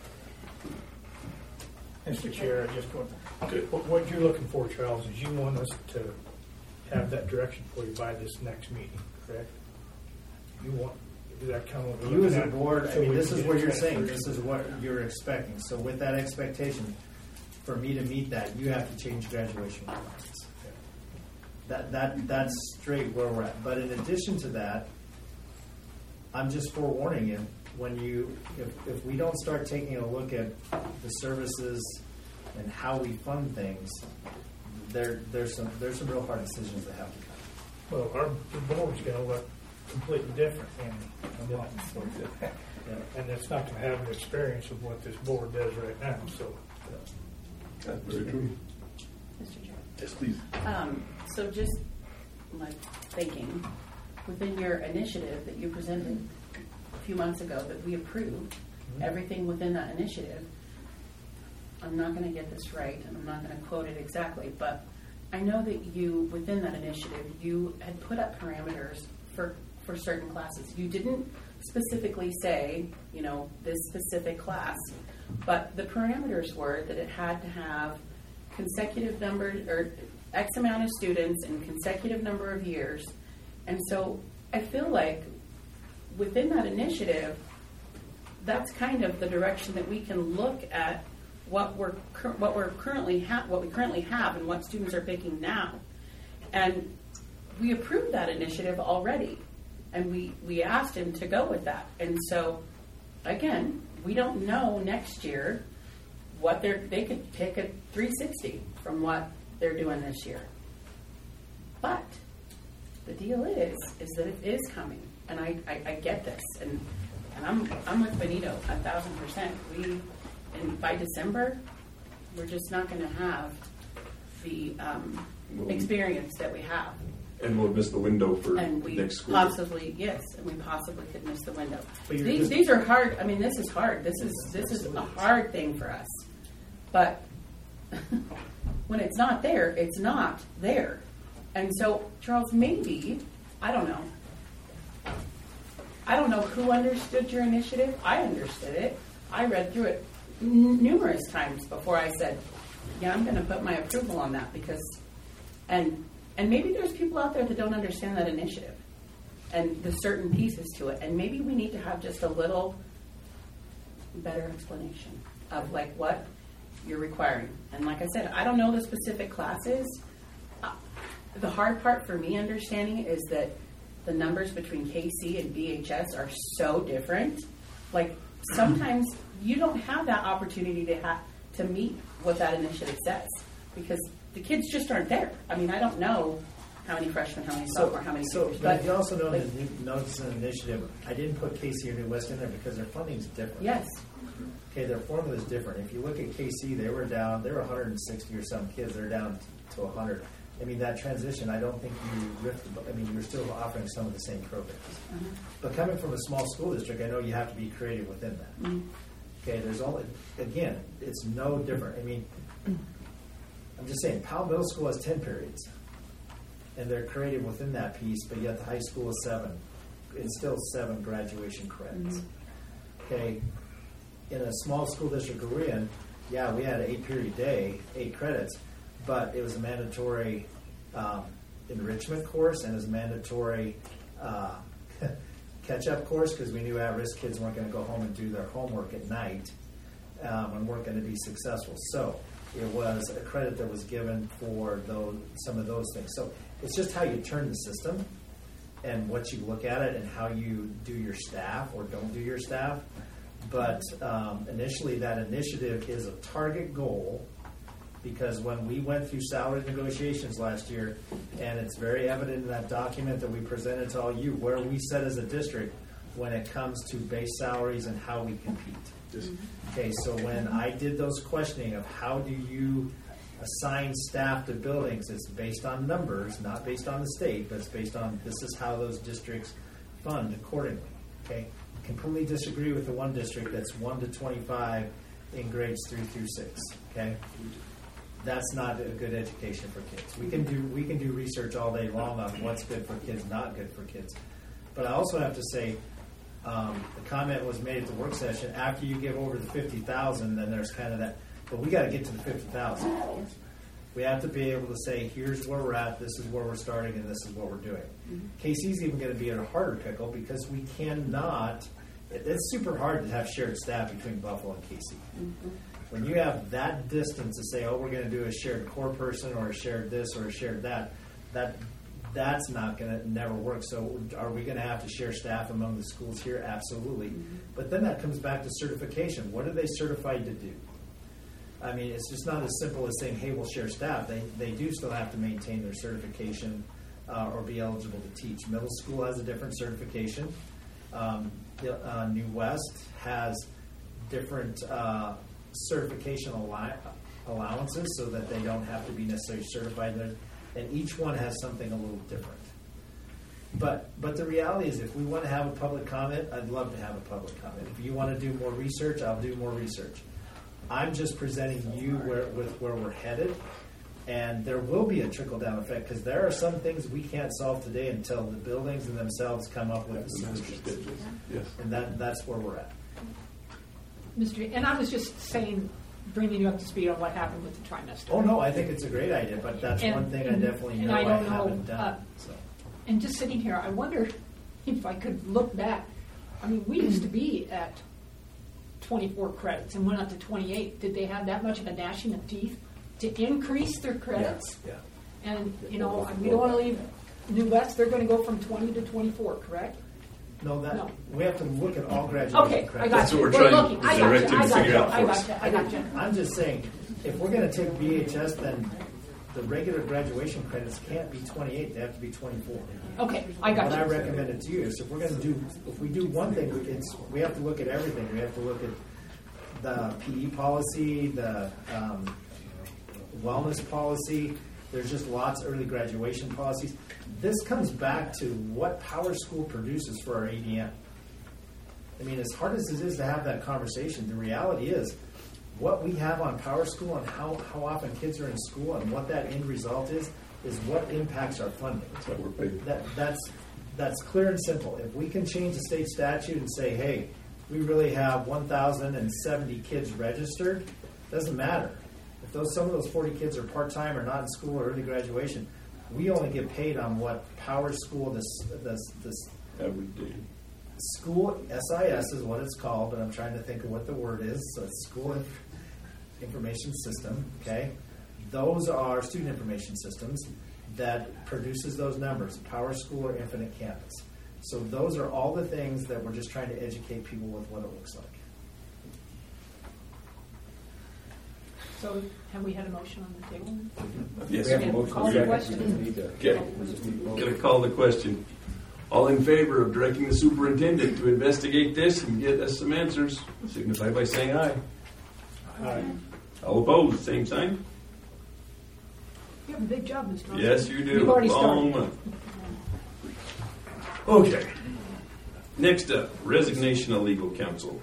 Mister Chair, I just want, what what you're looking for, Charles, is you want us to have that direction for you by this next meeting, correct? You want, is that kind of what we're You as looking a at? board, I So mean, we this can is get what it you're saying, transferred this is into- what you're expecting. So with that expectation, for me to meet that, you have to change graduation requirements. That, that, that's straight where we're at. But in addition to that, I'm just forewarning you, when you, if, if we don't start taking a look at the services and how we fund things, there, there's some, there's some real hard decisions that have to come. Well, our the board's going to look completely different in a month. Yeah. And it's not going to have an experience of what this board does right now, so. That's very true. Mister Chair. Yes, please. Um, so just like thinking, within your initiative that you presented a few months ago that we approved, Mm-hmm. everything within that initiative, I'm not going to get this right, and I'm not going to quote it exactly, but I know that you, within that initiative, you had put up parameters for, for certain classes. You didn't specifically say, you know, this specific class, but the parameters were that it had to have consecutive numbers, or X amount of students in consecutive number of years. And so I feel like within that initiative, that's kind of the direction that we can look at what we're cur- what we're currently ha- what we currently have and what students are picking now. And we approved that initiative already, and we we asked him to go with that. And so again, we don't know next year what they're they could pick a three sixty from what they're doing this year. But the deal is is that it is coming, and I, I, I get this, and and I'm I'm with Benito a thousand percent. We and by December, we're just not going to have the um, experience that we have. And we'll miss the window for And we next school year. possibly, yes, and we possibly could miss the window. But you're These, just- these are hard. I mean, this is hard. This is this is a hard thing for us. But when it's not there, it's not there. And so, Charles, maybe, I don't know. I don't know who understood your initiative. I understood it. I read through it n- numerous times before I said, yeah, I'm going to put my approval on that because, and and maybe there's people out there that don't understand that initiative and the certain pieces to it. And maybe we need to have just a little better explanation of like what you're requiring. And like I said, I don't know the specific classes. Uh, the hard part for me understanding is that the numbers between K C and B H S are so different. Like sometimes you don't have that opportunity to have to meet what that initiative says because the kids just aren't there. I mean, I don't know how many freshmen, how many sophomore, how many So, seniors, but but you also know like, that you notice an initiative, I didn't put K C or New West in there because their funding is different. yes, Okay, their formula is different. If you look at K C, they were down, they were one hundred sixty or some kids, they're down to one hundred. I mean, that transition, I don't think you ripped, I mean, you're still offering some of the same programs. Mhm. But coming from a small school district, I know you have to be creative within that. Mhm. Okay, there's only, again, it's no different. I mean, I'm just saying, Powell Middle School has ten periods. And they're creative within that piece, but yet the high school is seven. It's still seven graduation credits. Mhm. Okay, in a small school district we're in, yeah, we had an eight period day, eight credits, but it was a mandatory um, enrichment course and it was a mandatory uh, catch-up course because we knew at-risk kids weren't going to go home and do their homework at night um, and weren't going to be successful. So it was a credit that was given for those, some of those things. So it's just how you turn the system and what you look at it and how you do your staff or don't do your staff. But um, initially, that initiative is a target goal because when we went through salary negotiations last year, and it's very evident in that document that we presented to all you, where we set as a district when it comes to base salaries and how we compete. Yes. Okay, so when I did those questioning of how do you assign staff to buildings, it's based on numbers, not based on the state, but it's based on this is how those districts fund accordingly. Okay, completely disagree with the one district that's one to twenty-five in grades three through six. Okay, that's not a good education for kids. We can do we can do research all day long on what's good for kids, not good for kids. But I also have to say, Um, the comment was made at the work session, after you give over the fifty thousand, then there's kind of that, but we gotta get to the fifty thousand. We have to be able to say, here's where we're at, this is where we're starting, and this is what we're doing. Mm-hmm. K C's even gonna be in a harder pickle because we cannot, it, it's super hard to have shared staff between Buffalo and K C. Mm-hmm. When you have that distance to say, oh, we're gonna do a shared core person or a shared this or a shared that, that that's not going to never work. So are we going to have to share staff among the schools here? Absolutely. Mm-hmm. But then that comes back to certification. What are they certified to do? I mean, it's just not as simple as saying, hey, we'll share staff. They, they do still have to maintain their certification uh, or be eligible to teach. Middle school has a different certification. Um, uh, New West has different uh, certification alli- allowances so that they don't have to be necessarily certified. They're, and each one has something a little different. But but the reality is, if we want to have a public comment, I'd love to have a public comment. If you want to do more research, I'll do more research. I'm just presenting you where, with where we're headed, and there will be a trickle-down effect, because there are some things we can't solve today until the buildings and themselves come up with the solutions. Yes. And that that's where we're at. Mister And I was just saying, bringing you up to speed on what happened with the trimester. Oh, no, I think it's a great idea, but that's And- one thing I and- definitely and know I I, don't know, haven't done. uh, so. And just sitting here, I wonder if I could look back. I mean, we used to be at twenty-four credits and went up to twenty-eight. Did they have that much of a gnashing of teeth to increase their credits? Yeah. And, you know, we don't want to leave New West, they're going to go from twenty to twenty-four, correct? No, that No. we have to look at all graduation Okay, credits. I got That's you. what we're We're trying looking. to I got direct you. him I to got figure you. out I for got us. you. I got you. I'm just saying, if we're going to take B H S, then the regular graduation credits can't be twenty-eight; they have to be twenty-four. Okay, I got what you. I recommended to you is, if we're going to do, if we do one thing, it's we have to look at everything. We have to look at the P E policy, the um, wellness policy. There's just lots of early graduation policies. This comes back to what Power School produces for our A D M. I mean, as hard as it is to have that conversation, the reality is what we have on Power School and how, how often kids are in school and what that end result is, is what impacts our funding. That's what we're paid. That, that's, that's clear and simple. If we can change the state statute and say, hey, we really have one thousand seventy kids registered, doesn't matter. If those some of those forty kids are part-time or not in school or early graduation, we only get paid on what Power School, this, this, this Every day. school, S I S is what it's called, but I'm trying to think of what the word is. So it's School Inf- Information System, okay? Those are student information systems that produces those numbers, Power School or Infinite Campus. So those are all the things that we're just trying to educate people with what it looks like. So have we had a motion on the table? Yes. We have a motion. Call the question. We just need to. Okay. We just need to vote. Going to call the question. All in favor of directing the superintendent to investigate this and get us some answers, signify by saying aye. Aye. All opposed, same sign. You have a big job, Mister Austin. Yes, you do. You've already Long started. month. Okay. Next up, resignation of legal counsel.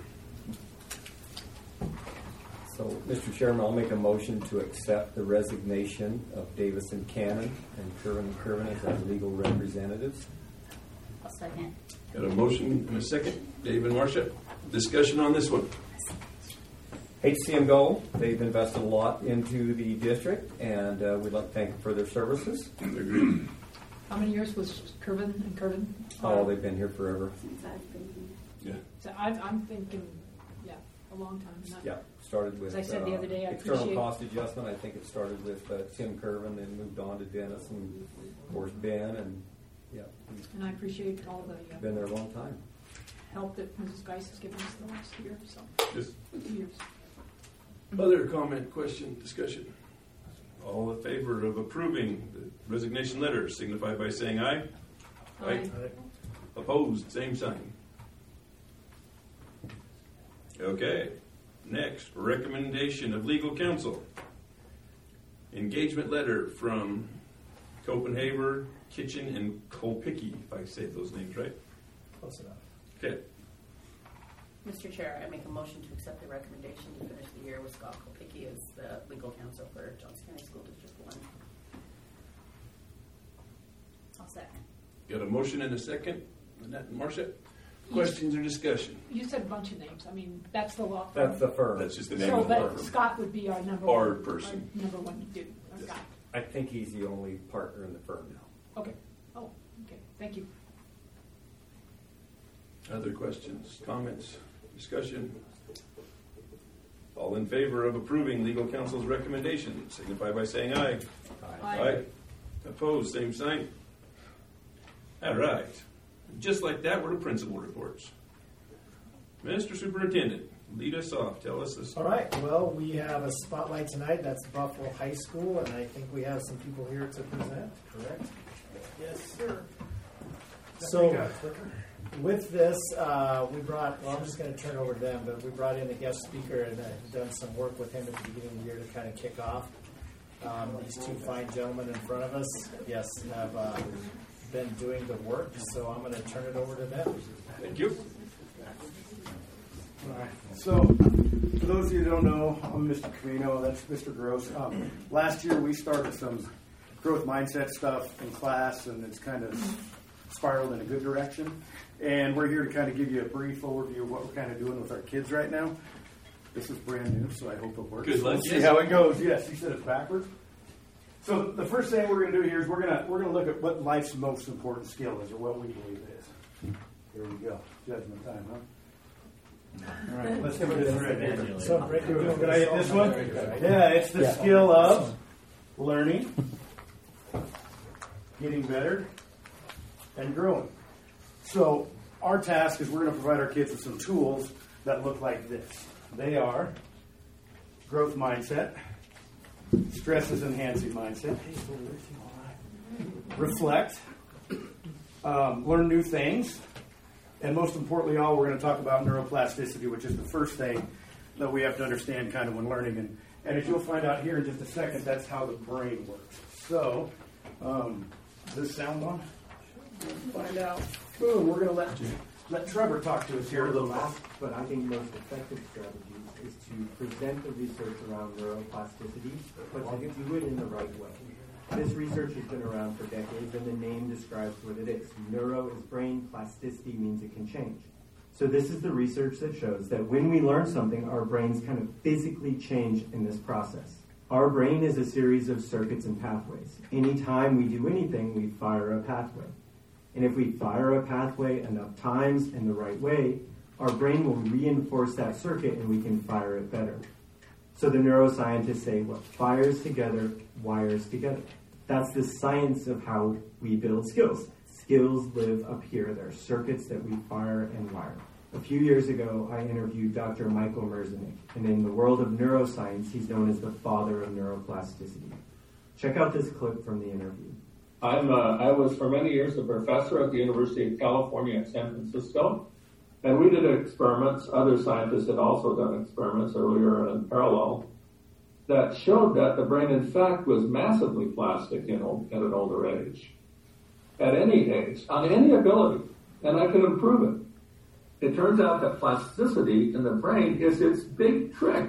So, Mister Chairman, I'll make a motion to accept the resignation of Davison Cannon and Kerwin Kerwin as our legal representatives. I'll second. Got a motion and a second. Dave and Marcia, discussion on this one. Hate to see them go. They've invested a lot into the district, and uh, we'd like to thank them for their services. Agreed. How many years was Kervin and Kervin? Oh, they've been here forever. Yeah. So I'm, I'm thinking, yeah, a long time. Not- Yeah, started with As I said the uh, other day, I external appreciate- cost adjustment. I think it started with uh, Tim Kervin and moved on to Dennis and, of course, Ben, and yeah, he's And I appreciate all the uh, been there a long time. help that Missus Geis has given us the last year, so, Yes. two years. Other comment, question, discussion? All in favor of approving the resignation letter signify by saying aye. Aye. Opposed, same sign. Okay. Next, recommendation of legal counsel. Engagement letter from Copenhagen, Kitchen, and Kolpicki, if I say those names right. Close enough. Okay. Mister Chair, I make a motion to accept the recommendation to finish the year with Scott Kopicki as the legal counsel for Johnson County School District one. I'll second. Got a motion and a second. Annette and Marcia. Questions or discussion? You said a bunch of names. I mean, that's the law. That's the firm. That's just the name So, of the but firm. Scott would be our number Our one person. Our number one dude. Our Scott. I think he's the only partner in the firm now. Okay. Oh, okay. Thank you. Other questions, comments, discussion? All in favor of approving legal counsel's recommendation, signify by saying aye. Aye. Aye. Opposed, same sign. All right. Just like that, we're to principal reports. Mister Superintendent, lead us off. Tell us this. All right. Well, we have a spotlight tonight. That's Buffalo High School, and I think we have some people here to present. Correct? Yes, sir. So, with this, uh, we brought. Well, I'm just going to turn over to them, but we brought in a guest speaker and uh, done some work with him at the beginning of the year to kind of kick off. Um, these two fine gentlemen in front of us, yes, have uh, been doing the work. So I'm going to turn it over to them. Thank you. All right. So, for those of you who don't know, I'm Mister Camino. That's Mister Gross. Um, last year, we started some growth mindset stuff in class, and it's kind of spiraled in a good direction. And we're here to kind of give you a brief overview of what we're kind of doing with our kids right now. This is brand new, so I hope it works. Good luck. Let's see how it goes. Yes, you said it's backwards. So the first thing we're going to do here is we're going to we're going to look at what life's most important skill is, or what we believe it is. Here we go. Judgment time, huh? All right, let's see what this right here. So, right, Can I hit this one? Yeah, it's the skill of learning, getting better, and growing. So our task is we're going to provide our kids with some tools that look like this. They are growth mindset, stress is enhancing mindset, reflect, um, learn new things, and most importantly all, we're going to talk about neuroplasticity, which is the first thing that we have to understand kind of when learning. And, and as you'll find out here in just a second, that's how the brain works. So, um, does this sound on? Find out. Boom, we're going to let let Trevor talk to us here a little bit. Last, but I think most effective strategy is to present the research around neuroplasticity, but to do it in the right way. This research has been around for decades, and the name describes what it is. Neuro is brain, plasticity means it can change. So this is the research that shows that when we learn something, our brains kind of physically change in this process. Our brain is a series of circuits and pathways. Anytime we do anything, we fire a pathway. And if we fire a pathway enough times in the right way, our brain will reinforce that circuit and we can fire it better. So the neuroscientists say what fires together, wires together. That's the science of how we build skills. Skills live up here. They're circuits that we fire and wire. A few years ago, I interviewed Doctor Michael Merzenich, and in the world of neuroscience, he's known as the father of neuroplasticity. Check out this clip from the interview. I'm, uh, I was for many years a professor at the University of California at San Francisco, and we did experiments. Other scientists had also done experiments earlier in parallel that showed that the brain, in fact, was massively plastic in old, at an older age, at any age, on any ability, and I could improve it. It turns out that plasticity in the brain is its big trick.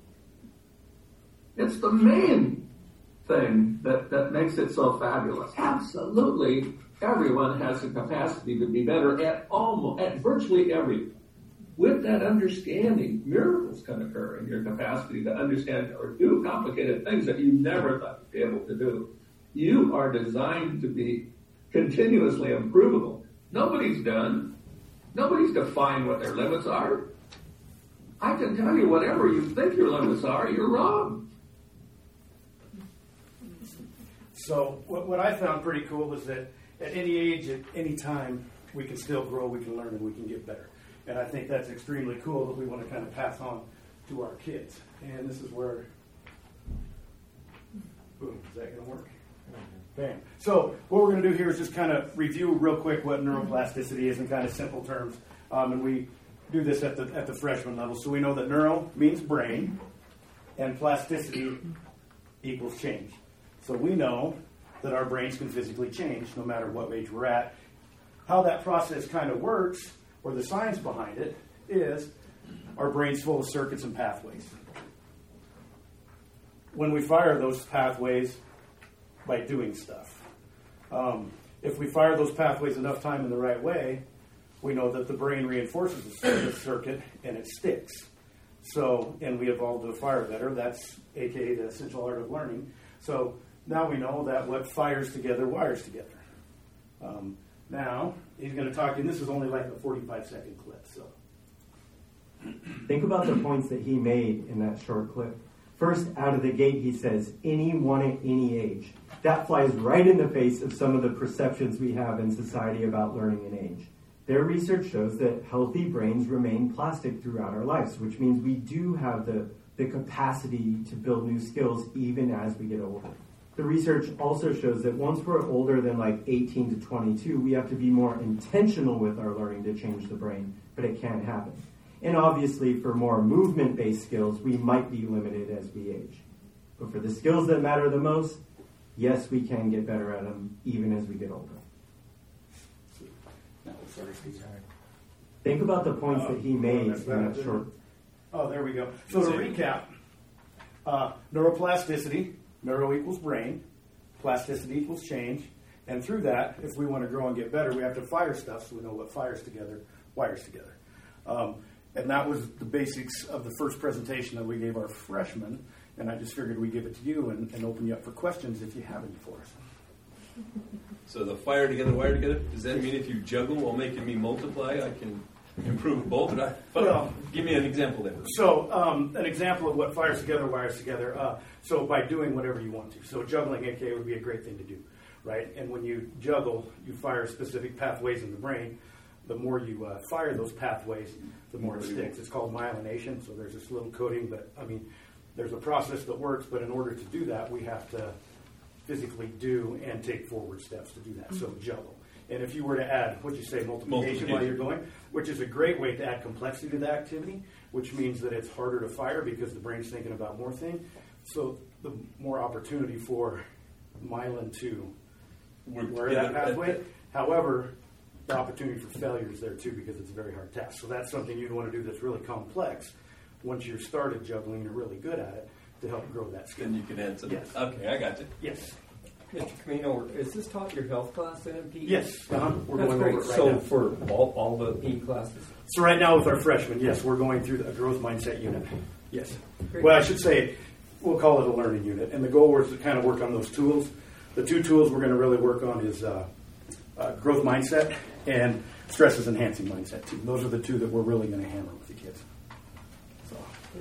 It's the main thing that, that makes it so fabulous. Absolutely, everyone has the capacity to be better at almost, at virtually everything. With that understanding, miracles can occur in your capacity to understand or do complicated things that you never thought you'd be able to do. You are designed to be continuously improvable. Nobody's done. Nobody's defined what their limits are. I can tell you whatever you think your limits are, you're wrong. So what, what I found pretty cool was that at any age, at any time, we can still grow, we can learn, and we can get better. And I think that's extremely cool that we want to kind of pass on to our kids. And this is where, boom, is that going to work? Bam. So what we're going to do here is just kind of review real quick what neuroplasticity is in kind of simple terms. Um, and we do this at the at the freshman level. So we know that neuro means brain, and plasticity equals change. So we know that our brains can physically change no matter what age we're at. How that process kind of works, or the science behind it, is our brain's full of circuits and pathways. When we fire those pathways by doing stuff, um, if we fire those pathways enough time in the right way, we know that the brain reinforces the circuit and it sticks. So, and we evolved to fire better. That's A K A the essential art of learning. So now we know that what fires together wires together. Um, now he's going to talk, and this is only like a forty-five second clip. So think about the points that he made in that short clip. First, out of the gate, he says, anyone at any age. That flies right in the face of some of the perceptions we have in society about learning and age. Their research shows that healthy brains remain plastic throughout our lives, which means we do have the, the capacity to build new skills even as we get older. The research also shows that once we're older than like eighteen to twenty-two, we have to be more intentional with our learning to change the brain, but it can't happen. And obviously, for more movement-based skills, we might be limited as we age. But for the skills that matter the most, yes, we can get better at them even as we get older. Think about the points oh, that he made oh, in that short. Oh, there we go. So to recap, uh, neuroplasticity, neuro equals brain, plasticity equals change, and through that, if we want to grow and get better, we have to fire stuff so we know what fires together, wires together. Um, and that was the basics of the first presentation that we gave our freshmen, and I just figured we'd give it to you and, and open you up for questions if you have any for us. So the fire together, wire together, does that mean if you juggle while making me multiply, I can improve both? But I, but well, give me an example then. So um, an example of what fires together, wires together. Uh, so by doing whatever you want to. So juggling, A K A, would be a great thing to do, right? And when you juggle, you fire specific pathways in the brain. The more you uh, fire those pathways, the more it sticks. It's called myelination. So there's this little coating, but I mean, there's a process that works. But in order to do that, we have to physically do and take forward steps to do that. So juggle. And if you were to add, what'd you say, multiplication, multiplication while you're going, which is a great way to add complexity to the activity, which means that it's harder to fire because the brain's thinking about more things. So the more opportunity for myelin to wear that pathway. However, the opportunity for failure is there too because it's a very hard task. So that's something you'd want to do that's really complex. Once you're started juggling, you're really good at it to help grow that skill. Then you can add some. Yes. Okay, I got you. Yes. Mister Camino, is this taught your health class in P E? Yes. Uh-huh. We're That's going great. over it right so now. for all, all the P E classes? So right now with our freshmen, yes, we're going through a growth mindset unit. Yes. Great. Well, I should say, we'll call it a learning unit. And the goal was to kind of work on those tools. The two tools we're going to really work on is uh, uh, growth mindset and stress enhancing mindset too. Those are the two that we're really going to hammer with the kids. So.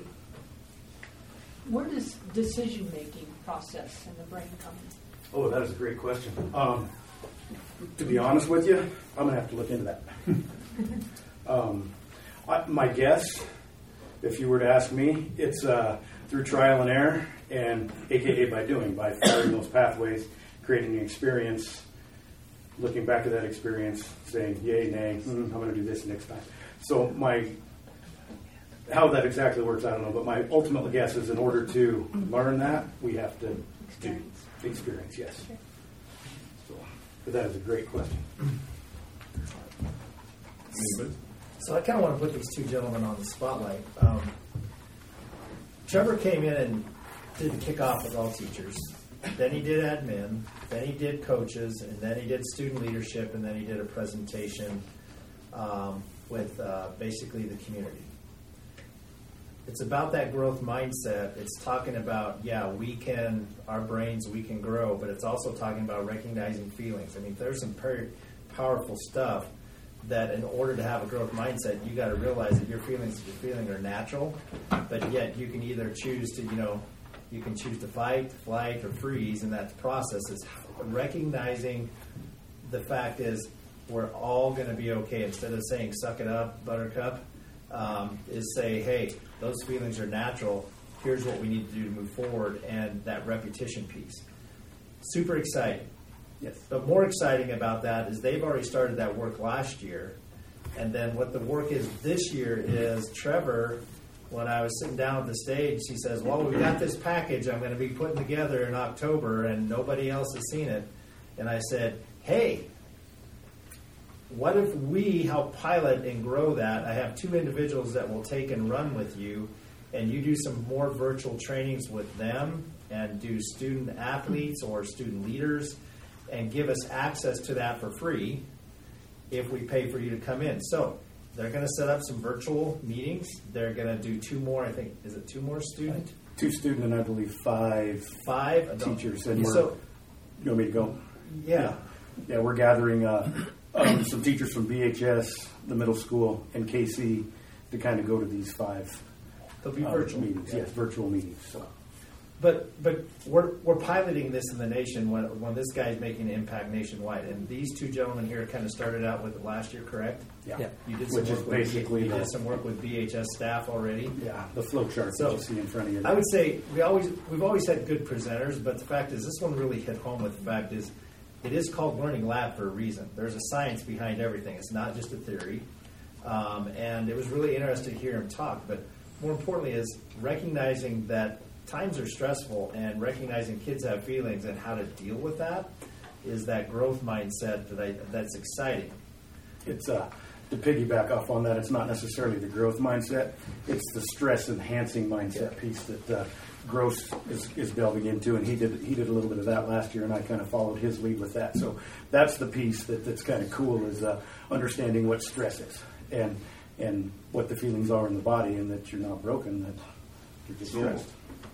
Where does decision-making process in the brain come in? Oh, that is a great question. Um, to be honest with you, I'm going to have to look into that. um, I, my guess, if you were to ask me, it's uh, through trial and error, and A K A by doing, by firing those pathways, creating an experience, looking back at that experience, saying, yay, nay, mm, I'm going to do this next time. So my how that exactly works, I don't know, but my ultimate guess is in order to learn that, we have to do experience, yes. So, but that is a great question. So I kind of want to put these two gentlemen on the spotlight. Um, Trevor came in and did the kickoff with all teachers. Then he did admin. Then he did coaches. And then he did student leadership. And then he did a presentation um, with uh, basically the community. It's about that growth mindset. It's talking about, yeah, we can, our brains, we can grow, but it's also talking about recognizing feelings. I mean, there's some very powerful stuff that in order to have a growth mindset, you got to realize that your feelings that you're feeling are natural, but yet you can either choose to, you know, you can choose to fight, flight, or freeze, and that process is recognizing the fact is we're all going to be okay. Instead of saying, suck it up, buttercup, um, is say, hey, those feelings are natural. Here's what we need to do to move forward, and that repetition piece. Super exciting. Yes. But more exciting about that is they've already started that work last year. And then what the work is this year is Trevor, when I was sitting down at the stage, he says, well, we got this package I'm going to be putting together in October, and nobody else has seen it. And I said, hey, what if we help pilot and grow that? I have two individuals that will take and run with you, and you do some more virtual trainings with them and do student athletes or student leaders and give us access to that for free. if we pay for you to come in. So they're going to set up some virtual meetings. They're going to do two more, I think, is it two more student? Two student and I believe five, five adult teachers. And we're, so, you want me to go? Yeah. Yeah, yeah we're gathering uh, um, some teachers from B H S, the middle school, and K C to kind of go to these five They'll be uh, virtual meetings. yeah. Yes, virtual meetings. So. But but we're we're piloting this in the nation when when this guy's making an impact nationwide, and these two gentlemen here kind of started out with it last year, correct? Yeah. yeah. You did some Which work is with, basically you the, did some work with B H S staff already. Yeah, the flow chart so, that you see in front of you. I would say we always we've always had good presenters, but the fact is this one really hit home with the fact is it is called Learning Lab for a reason. There's a science behind everything. It's not just a theory, um, and it was really interesting to hear him talk. But more importantly, is recognizing that times are stressful and recognizing kids have feelings and how to deal with that is that growth mindset that I, that's exciting. It's uh, to piggyback off on that. It's not necessarily the growth mindset. It's the stress enhancing mindset yeah. piece that uh, Gross is, is delving into, and he did he did a little bit of that last year, and I kind of followed his lead with that. So that's the piece that, that's kind of cool is uh, understanding what stress is and and what the feelings are in the body, and that you're not broken, that you're just stressed.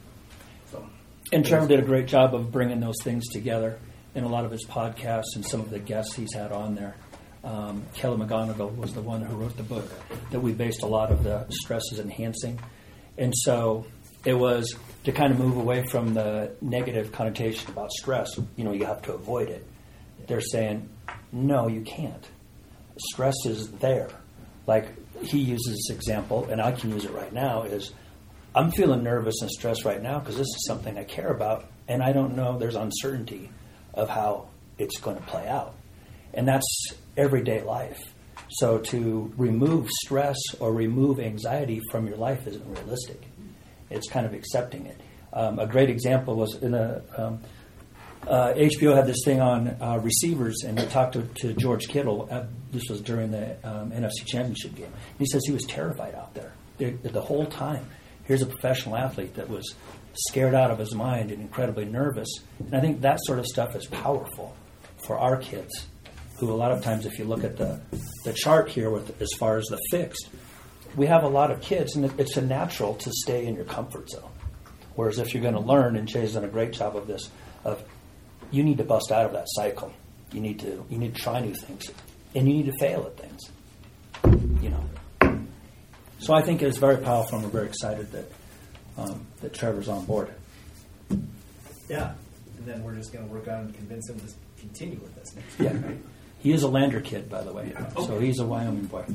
So. And Trevor did a great job of bringing those things together in a lot of his podcasts and some of the guests he's had on there. Um, Kelly McGonigal was the one who wrote the book that we based a lot of the stresses enhancing. And so it was to kind of move away from the negative connotation about stress. You know, you have to avoid it. They're saying, no, you can't. Stress is there. Like he uses this example, and I can use it right now, is I'm feeling nervous and stressed right now because this is something I care about, and I don't know, there's uncertainty of how it's going to play out. And that's everyday life. So to remove stress or remove anxiety from your life isn't realistic. It's kind of accepting it. Um, a great example was in a um, uh, H B O had this thing on uh, receivers, and he talked to, to George Kittle. Uh, this was during the um, N F C Championship game. He says he was terrified out there the, the whole time. Here's a professional athlete that was scared out of his mind and incredibly nervous. And I think that sort of stuff is powerful for our kids, who a lot of times, if you look at the, the chart here with as far as the fixed, we have a lot of kids, and it's a natural to stay in your comfort zone. Whereas if you're going to learn, and Jay's done a great job of this, of you need to bust out of that cycle. You need to you need to try new things, and you need to fail at things. You know. So I think it's very powerful, and we're very excited that um, that Trevor's on board. Yeah, and then we're just going to work on and convince him to continue with this next year. Yeah, he is a Lander kid, by the way. Yeah. So he's a Wyoming boy.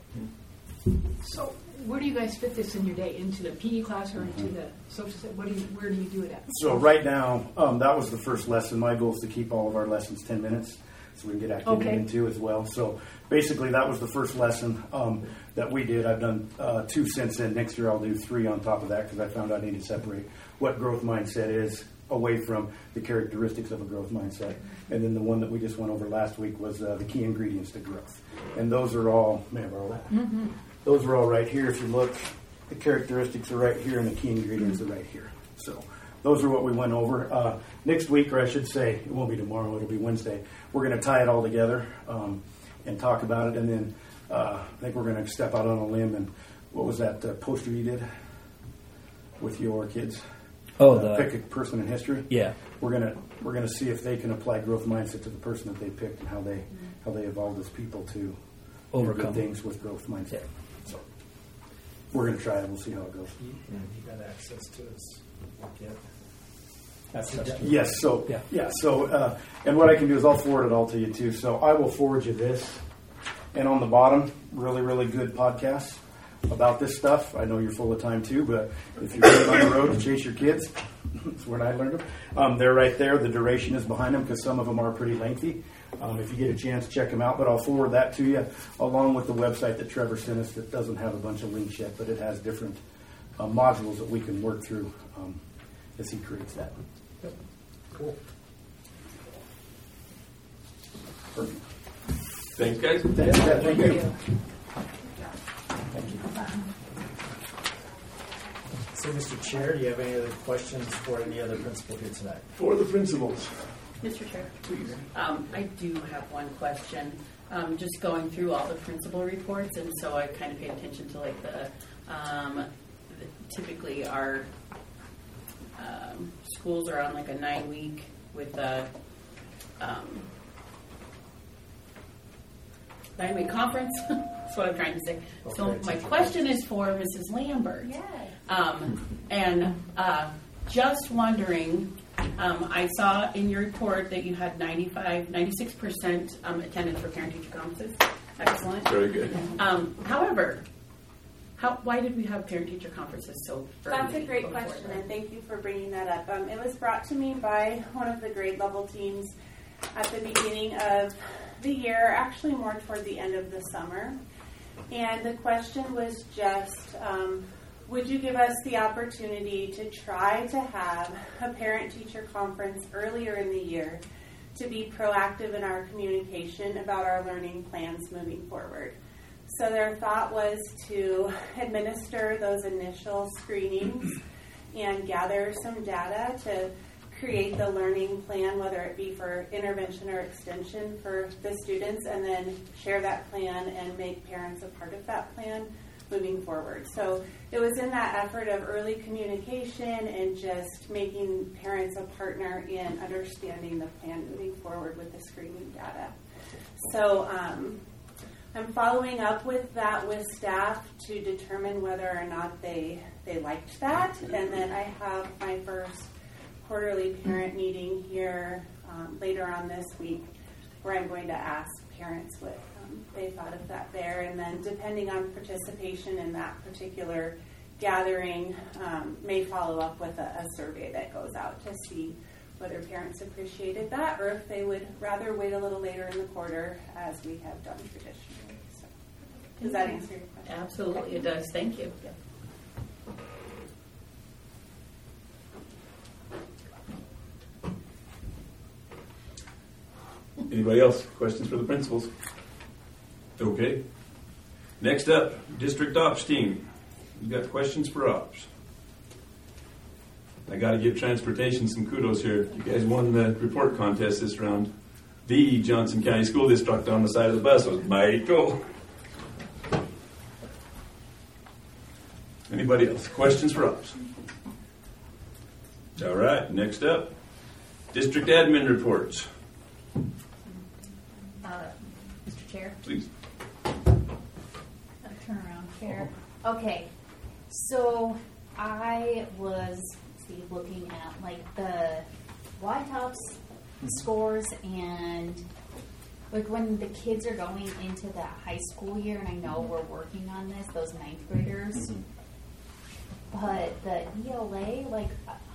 So where do you guys fit this in your day? Into the P E class or into the social studies? What do you, where do you do it at? So right now, um, that was the first lesson. My goal is to keep all of our lessons ten minutes so we can get activity Okay. into as well. So basically that was the first lesson um, that we did. I've done uh, two since then. Next year I'll do three on top of that because I found I need to separate what growth mindset is away from the characteristics of a growth mindset. And then the one that we just went over last week was uh, the key ingredients to growth. And those are all, may I borrow that? Mm-hmm. Those are all right here. If you look, the characteristics are right here and the key ingredients are right here. So those are what we went over. Uh, next week, or I should say, it won't be tomorrow, it'll be Wednesday, we're going to tie it all together um, and talk about it. And then uh, I think we're going to step out on a limb. And what was that uh, poster you did with your kids? Oh, uh, the pick a person in history. Yeah, we're gonna we're gonna see if they can apply growth mindset to the person that they picked and how they how they evolved as people to overcome do things with growth mindset. So we're gonna try it. We'll see how it goes. You, you got access to his get. Access to Yes. So yeah. yeah. So uh, and what I can do is I'll forward it all to you too. So I will forward you this, and on the bottom, really really good podcasts about this stuff. I know you're full of time too, but if you're going on the road to chase your kids, that's where I learned them. Um, they're right there. The duration is behind them because some of them are pretty lengthy. Um, if you get a chance, check them out. But I'll forward that to you along with the website that Trevor sent us that doesn't have a bunch of links yet, but it has different uh, modules that we can work through um, as he creates that. Yep. Cool. Perfect. Thanks, guys. Thanks, Thank, Thank you. you. So, Mister Chair, do you have any other questions for any other principal here tonight? For the principals. Mister Chair, please. Um, I do have one question. um, just going through all the principal reports, and so I kind of paid attention to like the, um, the typically our um, schools are on like a nine week with a um, nine week conference. That's what I'm trying to say. So my question is for Missus Lambert. Yay. Um, and uh, just wondering, um, I saw in your report that you had ninety-five, ninety-six percent um, attendance for parent-teacher conferences. Excellent. Very good. Um, however, how, why did we have parent-teacher conferences so early? That's a great before question, that? and thank you for bringing that up. Um, it was brought to me by one of the grade level teams at the beginning of the year, actually more toward the end of the summer. And the question was just, um, would you give us the opportunity to try to have a parent-teacher conference earlier in the year to be proactive in our communication about our learning plans moving forward? So their thought was to administer those initial screenings and gather some data to create the learning plan, whether it be for intervention or extension for the students, and then share that plan and make parents a part of that plan moving forward. So it was in that effort of early communication and just making parents a partner in understanding the plan moving forward with the screening data. So um, I'm following up with that with staff to determine whether or not they they liked that, and then I have my first quarterly parent meeting here um, later on this week, where I'm going to ask parents what um, they thought of that there, and then depending on participation in that particular gathering, um, may follow up with a, a survey that goes out to see whether parents appreciated that or if they would rather wait a little later in the quarter as we have done traditionally. So, does that answer your question? Absolutely, it does. Thank you. Anybody else? Questions for the principals? Okay. Next up, District Ops team. You got questions for Ops? I got to give transportation some kudos here. You guys won the report contest this round. The Johnson County School District on the side of the bus was mighty cool. Anybody else? Questions for Ops? All right. Next up, District Admin reports. Uh, Mister Chair? Please. Turn around, Chair. Okay, so I was see, looking at like the Y TOPS scores and like when the kids are going into the high school year, and I know we're working on this, those ninth graders, mm-hmm. but the E L A, like,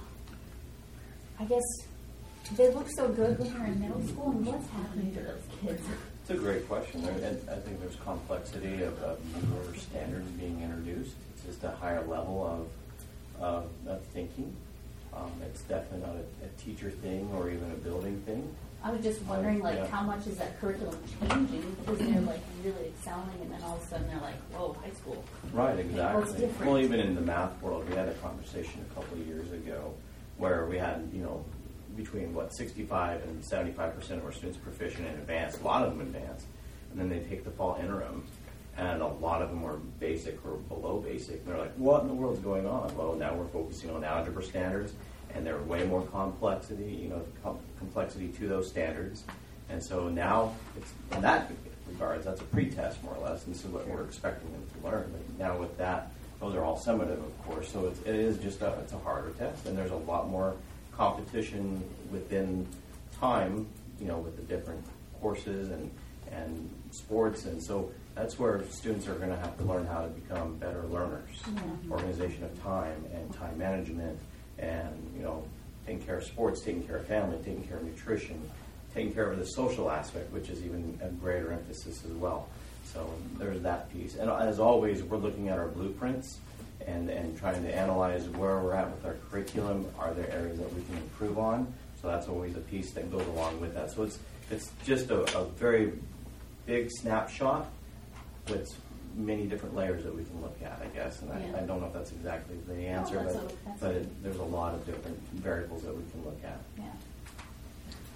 I guess they look so good when they're in middle school, and what's happening to those kids? It's a great question. I, I think there's complexity of, of newer standards being introduced. It's just a higher level of, of, of thinking. Um, it's definitely not a, a teacher thing or even a building thing. I was just wondering, like, yeah. how much is that curriculum changing? Because they're, like, really excelling, and then all of a sudden they're like, whoa, high school. Right, Like, exactly. what's different? Well, even in the math world, we had a conversation a couple of years ago where we had, you know, between, what, sixty-five and seventy-five percent of our students proficient in advanced, a lot of them advanced, and then they take the fall interim, and a lot of them were basic or below basic. And they're like, what in the world's going on? Well, now we're focusing on algebra standards, and there are way more complexity, you know, com- complexity to those standards. And so now, it's, in that regards, that's a pre-test, more or less, and this is what we're expecting them to learn. But now with that, those are all summative, of course, so it's, it is just a, it's a harder test, and there's a lot more competition within time, you know, with the different courses and, and sports, and so that's where students are going to have to learn how to become better learners. Mm-hmm. Organization of time and time management, and, you know, taking care of sports, taking care of family, taking care of nutrition, taking care of the social aspect, which is even a greater emphasis as well. So there's that piece. And as always, we're looking at our blueprints and, and trying to analyze where we're at with our curriculum. Are there areas that we can improve on? So that's always a piece that goes along with that. So it's it's just a, a very big snapshot with many different layers that we can look at, I guess. And Yeah. I, I don't know if that's exactly the answer, No, that's but, a- that's but a- it, there's a lot of different variables that we can look at. Yeah.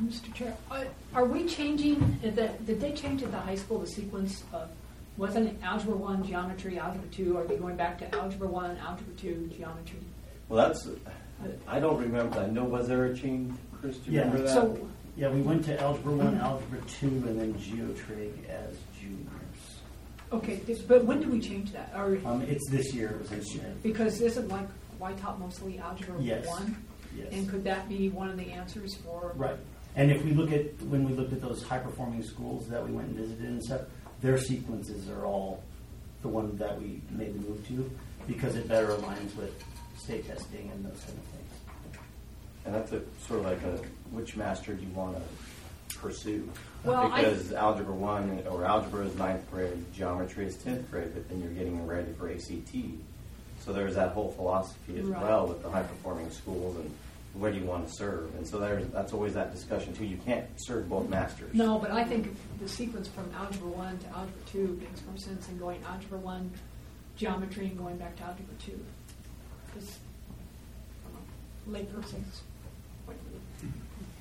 Mister Chair, are- are we changing, did the- did they change at the high school the sequence of, wasn't it Algebra one, Geometry, Algebra two, are we going back to Algebra one, Algebra two, Geometry? Well, that's, I don't remember, I know, was there a change, Chris, do you Yeah. remember that? So, Yeah, we went to Algebra one, Algebra two, and then Geotrig as juniors. okay, this- but when did we change that? Or, Um, it's this year, it was this year. because isn't like, why taught mostly Algebra Yes. one? Yes. And could that be one of the answers for? Right. And if we look at, when we looked at those high-performing schools that we went and visited and stuff, their sequences are all the one that we made the move to, because it better aligns with state testing and those kind of things. And that's a sort of like a, which master do you want to pursue? Well, because algebra one or algebra is ninth grade, geometry is tenth grade, but then you're getting ready for A C T. So there's that whole philosophy as Right. well with the high performing schools and where do you want to serve? And so there's that's always that discussion too. You can't serve both masters. No, but I think the sequence from Algebra one to Algebra two makes more sense than going Algebra one, Geometry, and going back to Algebra two. Because, layperson's point of view.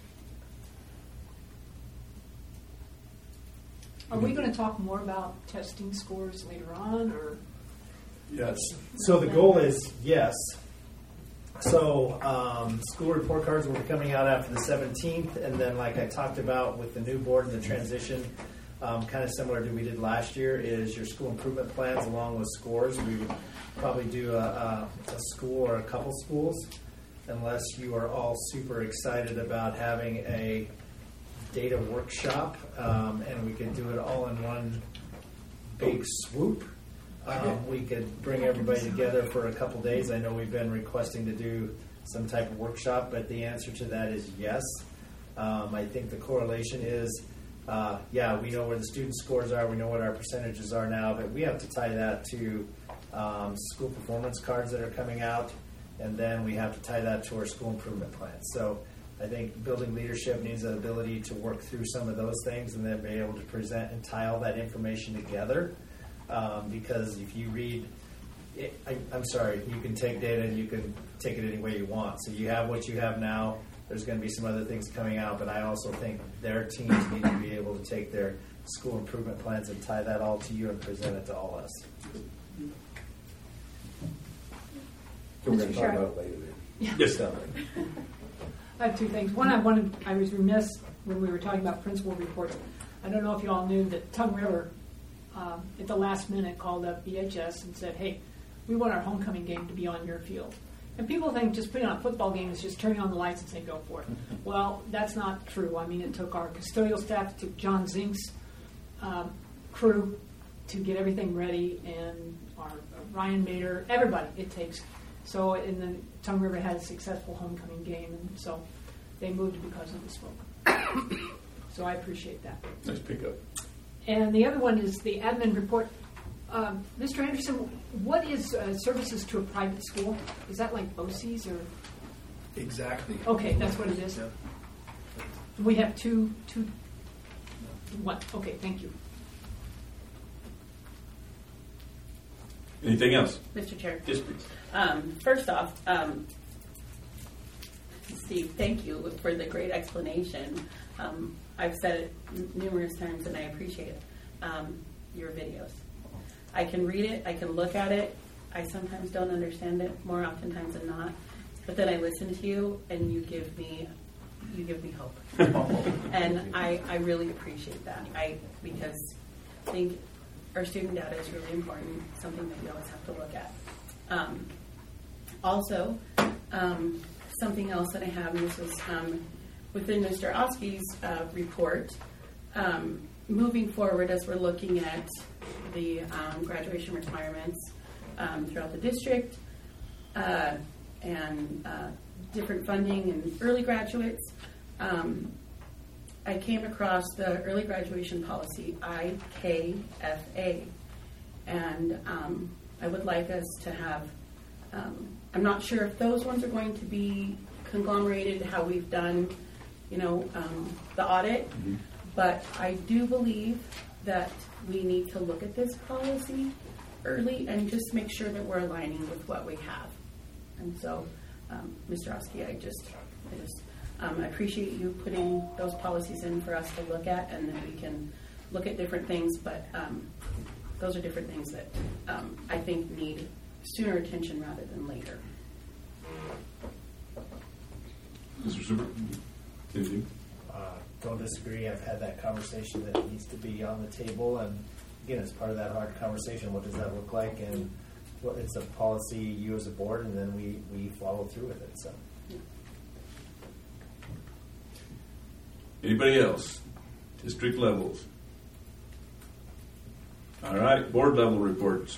Are we going to talk more about testing scores later on, or? Yes. So the goal is yes. So um, school report cards will be coming out after the seventeenth, and then like I talked about with the new board and the transition, um, kind of similar to what we did last year, is your school improvement plans along with scores. We would probably do a, a, a school or a couple schools, unless you are all super excited about having a data workshop, um, and we could do it all in one big swoop. Um, we could bring everybody together for a couple days. I know we've been requesting to do some type of workshop, but the answer to that is yes. Um, I think the correlation is, uh, yeah, we know where the student scores are, we know what our percentages are now, but we have to tie that to um, school performance cards that are coming out, and then we have to tie that to our school improvement plans. So I think building leadership needs the ability to work through some of those things and then be able to present and tie all that information together. Um, because if you read, it, I, I'm sorry, you can take data and you can take it any way you want. So you have what you have now. There's going to be some other things coming out, but I also think their teams need to be able to take their school improvement plans and tie that all to you and present it to all us. So we're going to talk about it later then. Yes. I have two things. One, I wanted, I was remiss when we were talking about principal reports. I don't know if you all knew that Tongue River, um, at the last minute, called up B H S and said, hey, we want our homecoming game to be on your field. And people think just putting on a football game is just turning on the lights and saying, go for it. Well, that's not true. I mean, it took our custodial staff, it took John Zink's um, crew to get everything ready, and our uh, Ryan Mader, everybody it takes. So, and then Tongue River had a successful homecoming game, and so they moved because of the smoke. So I appreciate that. Nice pickup. And the other one is the admin report. Um, Mister Anderson, what is uh, services to a private school? Is that like O C S or? Exactly. Okay, that's what it is. Yeah. We have two, two, one. Okay, thank you. Anything else? Mister Chair. Yes, please. Um, first off, um, Steve, thank you for the great explanation. Um, I've said it n- numerous times, and I appreciate it. Um, your videos. I can read it. I can look at it. I sometimes don't understand it, more oftentimes than not. But then I listen to you, and you give me, you give me hope. And I, I really appreciate that. I because I think our student data is really important. Something that we always have to look at. Um, also, um, something else that I have, and this was um, within Mister Oski's uh, report, um, moving forward as we're looking at the um, graduation requirements um, throughout the district uh, and uh, different funding and early graduates, um, I came across the early graduation policy, I K F A, and um, I would like us to have, um, I'm not sure if those ones are going to be conglomerated, how we've done, you know, um, the audit, mm-hmm. But I do believe that we need to look at this policy early and just make sure that we're aligning with what we have. And so, um, Mister Oski, I just, I just, Um, I appreciate you putting those policies in for us to look at, and then we can look at different things, but um, those are different things that um, I think need sooner attention rather than later. Mister Super, anything? Uh, don't disagree. I've had that conversation that it needs to be on the table, and again, it's part of that hard conversation. What does that look like? And what it's a policy you as a board, and then we, we follow through with it. So, Anybody else? District levels. All right, board level reports.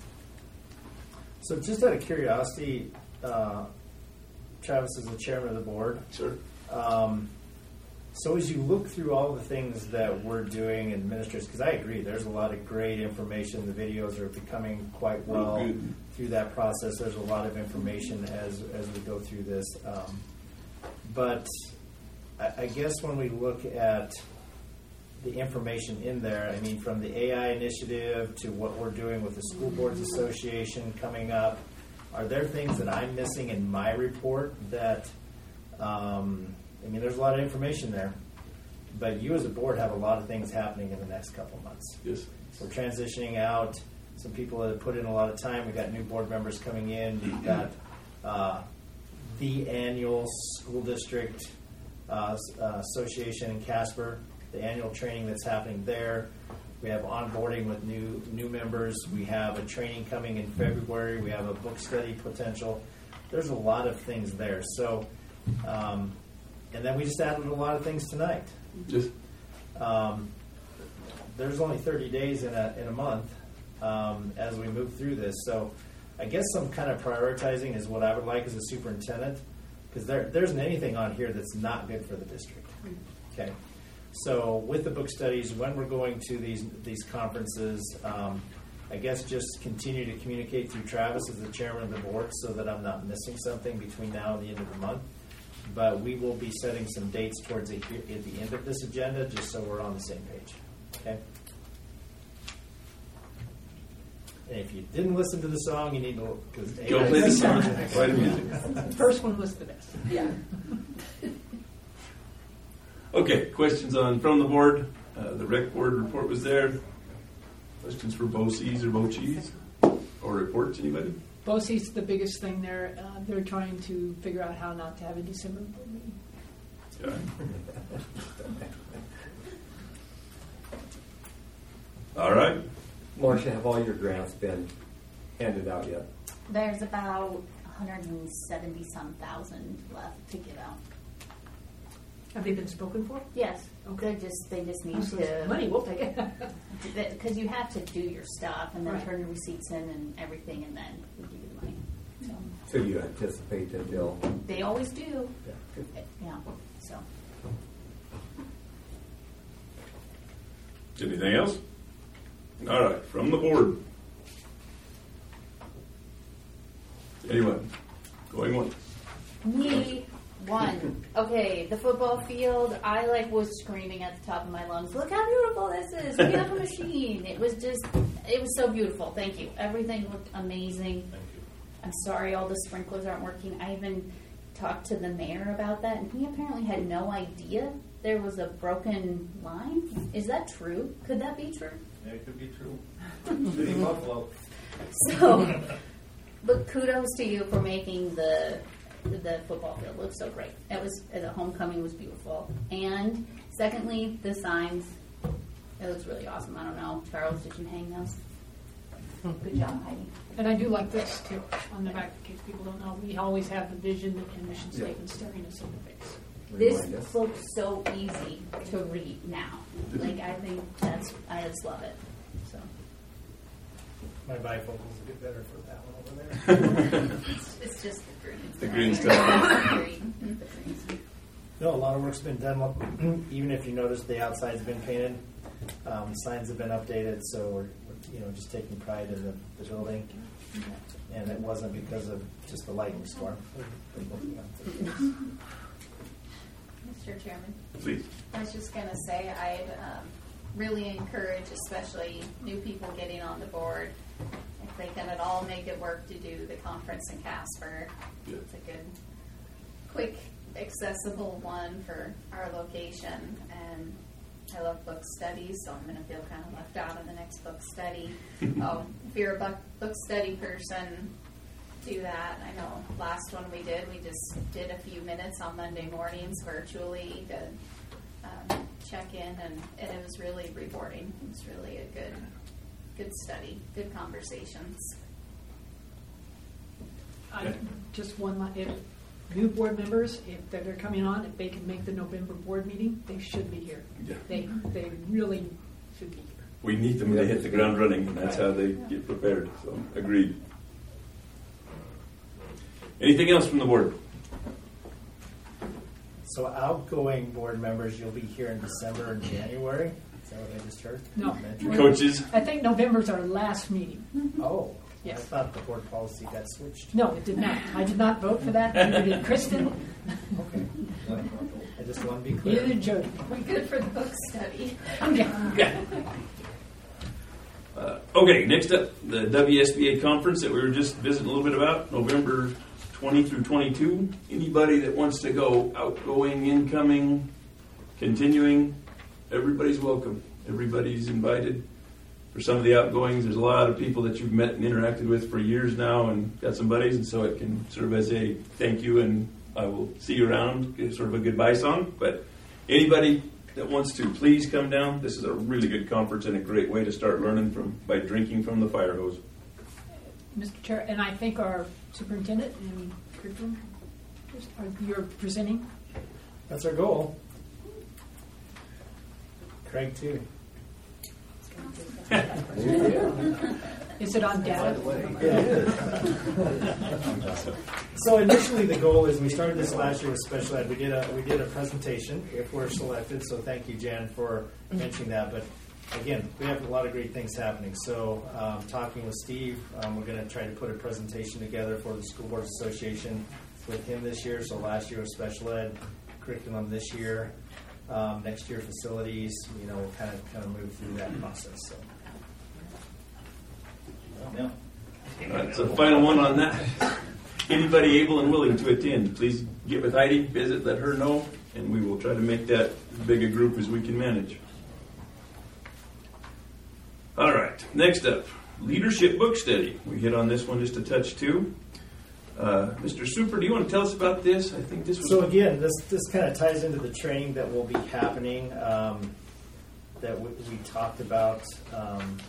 so just out of curiosity, uh, Travis is the chairman of the board. Sure. Um, so as you look through all the things that we're doing and ministers, because I agree, there's a lot of great information. The videos are becoming quite well Oh, good. through that process. There's a lot of information as as we go through this. Um, but I, I guess when we look at the information in there, I mean, from the A I initiative to what we're doing with the School Boards Association coming up, are there things that I'm missing in my report that, um, I mean, there's a lot of information there, but you as a board have a lot of things happening in the next couple of months. Yes. We're transitioning out. Some people that have put in a lot of time. We've got new board members coming in. We've got uh, the annual school district uh, uh, association in Casper, the annual training that's happening there. We have onboarding with new new members. We have a training coming in February. We have a book study potential. There's a lot of things there. So, um, and then we just added a lot of things tonight. Yes. Um, there's only thirty days in a in a month um, as we move through this. So, I guess some kind of prioritizing is what I would like as a superintendent, because there there isn't anything on here that's not good for the district. Okay. So with the book studies, when we're going to these these conferences, um, I guess just continue to communicate through Travis as the chairman of the board so that I'm not missing something between now and the end of the month. But we will be setting some dates towards the, at the end of this agenda just so we're on the same page. Okay? And if you didn't listen to the song, you need to cause Go play the song. Play the music. The first one was the best. Yeah. Okay, questions on from the board. Uh, the rec board report was there. Questions for BOCES or BOCHES? Or reports, anybody? BOCES, the biggest thing there. Uh, they're trying to figure out how not to have a December board meeting. Yeah. All right. Marcia, have all your grants been handed out yet? There's about one hundred seventy some thousand left to give out. Have they been spoken for? Yes. Okay. They just they just need Oh, so to it's money. We'll take it. Because you have to do your stuff and then Right. turn the receipts in and everything, and then we give you the money. So So you anticipate that they'll... they always do. Yeah, good. Yeah. So Anything else? All right, from the board. Anyone? Going once? me one. Okay, the football field. I like was screaming at the top of my lungs. Look how beautiful this is. We have a machine. It was just. It was so beautiful. Thank you. Everything looked amazing. Thank you. I'm sorry all the sprinklers aren't working. I even talked to the mayor about that, and he apparently had no idea there was a broken line. Is that true? Could that be true? Yeah, it could be true. City of Buffalo. So, but kudos to you for making the the football field look so great. It was the homecoming was beautiful, and secondly, the signs. It looks really awesome. I don't know, Charles, did you hang those? Good job, Heidi. And I do like this too on the back in case people don't know. We always have the vision and mission statement staring us in the face. This looks so easy to read now. Like I think that's I just love it. So My bifocals get better for that one over there. it's, it's just the green. The green stuff. No, a lot of work's been done. Even if you notice, the outside's been painted. Um, signs have been updated, so we're, we're you know just taking pride in the, the building. And it wasn't because of just the lightning storm. Mister Chairman. Please. I was just going to say I'd um, really encourage, especially new people getting on the board, if they can at all make it work to do the conference in Casper. Yeah. It's a good, quick accessible one for our location, and I love book studies, so I'm going to feel kind of left out of the next book study. Oh, if you're a book, book study person, do that. I know last one we did, we just did a few minutes on Monday mornings virtually to um, check in, and, and it was really rewarding. It was really a good, good study, good conversations. I, just one, li- if new board members, if they're coming on, if they can make the November board meeting, they should be here. Yeah. They, they really should be here. We need them to hit the ground running, and that's how they get prepared. So, agreed. Anything else from the board? So outgoing board members, you'll be here in December and January? Is that what I just heard? No. Mentioned? Coaches? I think November's our last meeting. Oh. Yes. I thought the board policy got switched. No, it did not. I did not vote for that. Neither did Kristen. Okay. I just want to be Neither clear. did Jody. We're good for the book study. Okay. Uh, okay, next up, the W S B A conference that we were just visiting a little bit about, November twentieth through twenty-two. Anybody that wants to go, outgoing, incoming, continuing, everybody's welcome. Everybody's invited. For some of the outgoings, there's a lot of people that you've met and interacted with for years now and got some buddies, and so it can serve as a thank you and I will see you around, sort of a goodbye song. But anybody that wants to, please come down. This is a really good conference and a great way to start learning from by drinking from the fire hose. Mister Chair, and I think our superintendent and curriculum, are you're presenting. That's our goal. Craig, too. Is it on data? Yeah, it is. So initially, the goal is we started this last year with special ed. We did a we did a presentation if we're selected. So thank you, Jan, for mentioning that. But again, we have a lot of great things happening. So um, talking with Steve, um, we're going to try to put a presentation together for the School Boards Association with him this year. So last year was special ed curriculum. This year, um, next year facilities. You know, we'll kind of kind of move through that process. So. Yeah. All right, so the final one on that. Anybody able and willing to attend, please get with Heidi, visit, let her know, and we will try to make that as big a group as we can manage. All right, next up, leadership book study. We hit on this one just a touch too. Uh, Mister Super, do you want to tell us about this? I think this was. So again, this this kind of ties into the training that will be happening um, that we, we talked about. Um,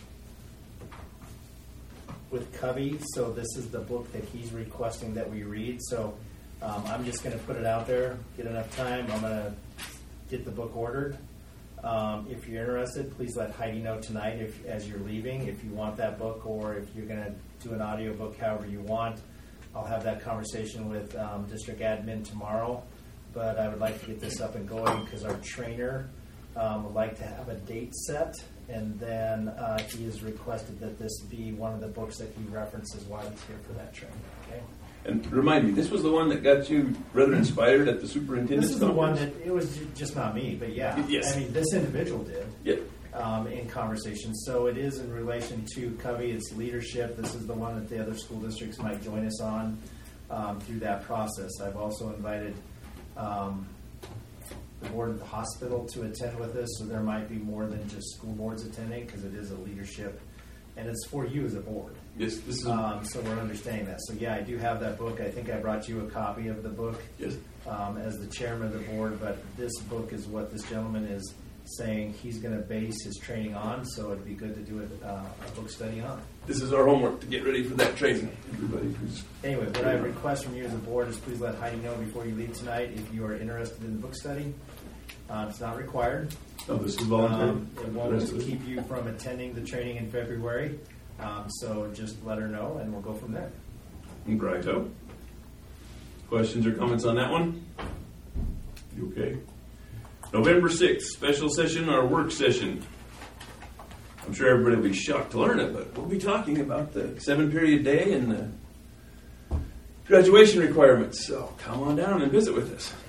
with Covey, so this is the book that he's requesting that we read. So um, I'm just going to put it out there, get enough time. I'm going to get the book ordered. Um, if you're interested, please let Heidi know tonight if as you're leaving, if you want that book or if you're going to do an audio book, however you want. I'll have that conversation with um, district admin tomorrow, but I would like to get this up and going because our trainer um, would like to have a date set. And then uh, he has requested that this be one of the books that he references while he's here for that training. Okay. And remind me, this was the one that got you rather inspired at the superintendent's This is the one conference? that, it was ju- just not me, but yeah. Yes. I mean, this individual did. Yep. Um, in conversation. So it is in relation to Covey, it's leadership. This is the one that the other school districts might join us on um, through that process. I've also invited um, the board of the hospital to attend with us, so there might be more than just school boards attending because it is a leadership, and it's for you as a board. Yes, this is. Um, so we're understanding that. So yeah, I do have that book. I think I brought you a copy of the book. Yes. Um, as the chairman of the board, but this book is what this gentleman is saying he's going to base his training on. So it'd be good to do a, uh, a book study on. This is our homework to get ready for that training. Everybody who's Anyway, what I request from you as a board is please let Heidi know before you leave tonight if you are interested in the book study. Uh, it's not required. Oh, this is voluntary? Um, it The won't rest of it? keep you from attending the training in February. Um, so just let her know, and we'll go from there. Righto. Questions or comments on that one? You okay? November sixth, special session or work session. I'm sure everybody will be shocked to learn it, but we'll be talking about the seven period day and the graduation requirements. So come on down and visit with us.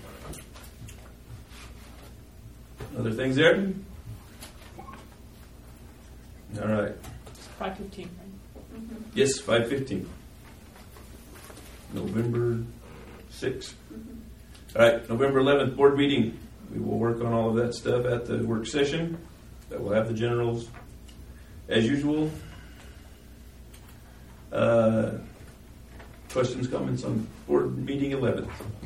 Other things there? All right. five fifteen, right? Mm-hmm. Yes, five fifteen. November sixth. All right, November eleventh, board meeting. We will work on all of that stuff at the work session. That will have the generals as usual. Uh, questions, comments on board meeting eleventh?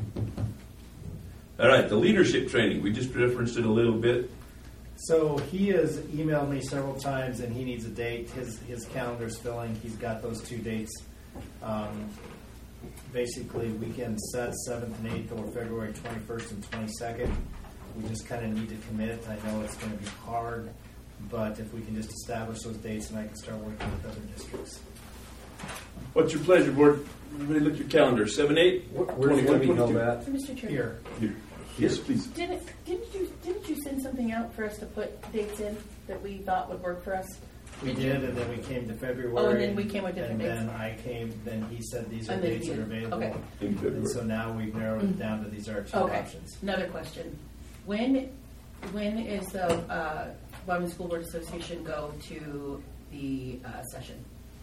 All right, the leadership training. We just referenced it a little bit. So he has emailed me several times, and he needs a date. His his calendar's filling. He's got those two dates. Um, basically, weekend set seventh and eighth, or February twenty-first and twenty-second. We just kind of need to commit. I know it's going to be hard, but if we can just establish those dates, and I can start working with other districts. What's your pleasure, board? Everybody look at your calendar. Seven, eight. Where's the meeting held at? Mister Chair. Here. Here. Yes, please. Didn't didn't you didn't you send something out for us to put dates in that we thought would work for us? We Did did, you? and then we came to February. Oh, and then we came with different and dates. then I came. Then he said these are And then dates that you- are available. okay. In February. And so now we've narrowed it down to these are our two Okay. options. Another question: When when is the uh, Wyoming School Board Association go to the uh, session?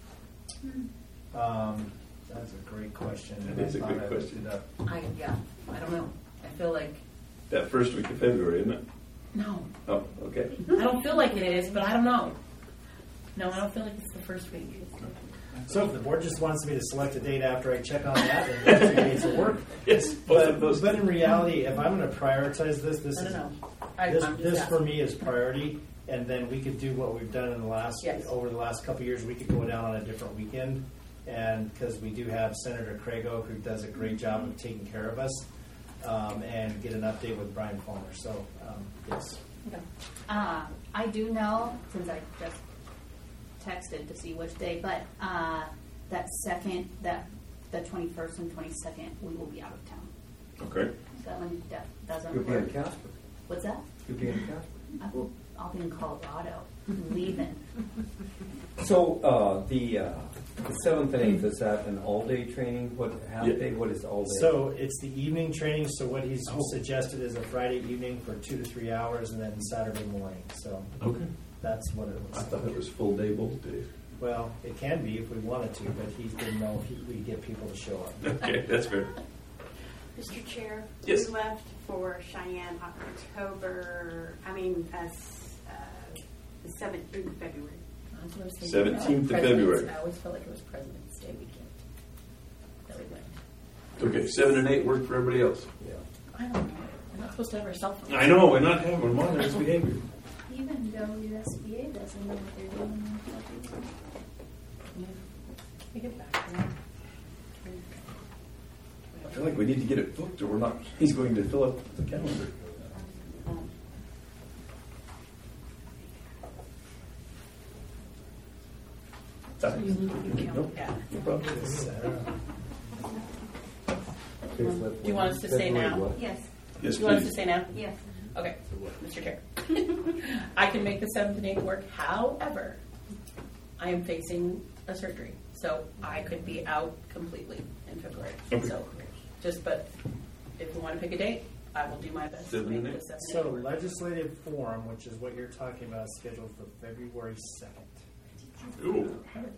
Um, that's a great question. and That is I a thought good I looked question. it up. I yeah, I don't know. I feel like That first week of February, isn't it? no. Oh, okay. I don't feel like it is, but I don't know. No, I don't feel like it's the first week. So if the board just wants me to select a date after I check on that, then those two dates will work. Yes, both But, of those. but in reality, if I'm going to prioritize this, this I is don't know. I, this, I'm just this asking. for me is priority, and then we could do what we've done in the last Yes. over the last couple of years. We could go down on a different weekend, and because we do have Senator Crago, who does a great job of taking care of us, um, and get an update with Brian Palmer. So um, yes. Okay. Uh, I do know, since I just texted to see which day, but uh, that second, that the twenty-first and twenty-second, we will be out of town. Okay. That one that doesn't You'll be in work. Casper. What's that? You'll be in Casper. I will, I'll be in Colorado, leaving. So uh, the uh, the seventh and eighth, is that an all-day training? What half Yeah. day? What is all day? So it's the evening training. So what he's suggested is a Friday evening for two to three hours, and then Saturday morning. So Okay. that's what it I was. thought it was full day both days. Well, it can be if we wanted to, but he didn't know if he, we could get people to show up. Okay, that's fair. Mister Chair, Yes. we left for Cheyenne October, I mean, as, uh, the seventeenth of February. That's what I was thinking. seventeenth of President's- February. I always felt like it was President's Day weekend that we went. Okay, seven and eight work for everybody else. Yeah. I don't know. We're not supposed to have our cell phones. I know, we're not having them on this behavior. Even though U S B A doesn't know what they're doing. Yeah. We get back to that. I feel like we need to get it booked or we're not, he's going to fill up the calendar. So you need to count. Nope. Yeah. No problem. Do you want us to say now? Yes. Yes, Do you want us please. to say now? Yes. Okay, Mister Chair. I can make the seventh and eighth work. However, I am facing a surgery, so I could be out completely in February. Okay. So, just but if we want to pick a date, I will do my best to Seven make and the eight. seventh and So eighth work. legislative forum, which is what you're talking about, is scheduled for February second. Ooh.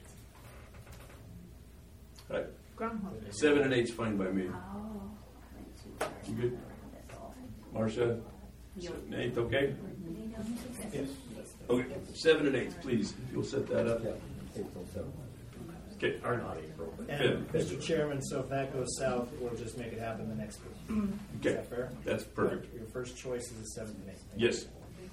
All right. Seven and eight's fine by me. You good? Marcia? Seven and eight, okay? Yes. Okay, seven and eight, please, if you'll set that up. Yeah. April seventh. Okay, Or not April. but And Feb- Mister Chairman, so if that goes south, we'll just make it happen the next week. Is Okay, that fair? that's perfect. Your first choice is the seventh and eighth. Yes.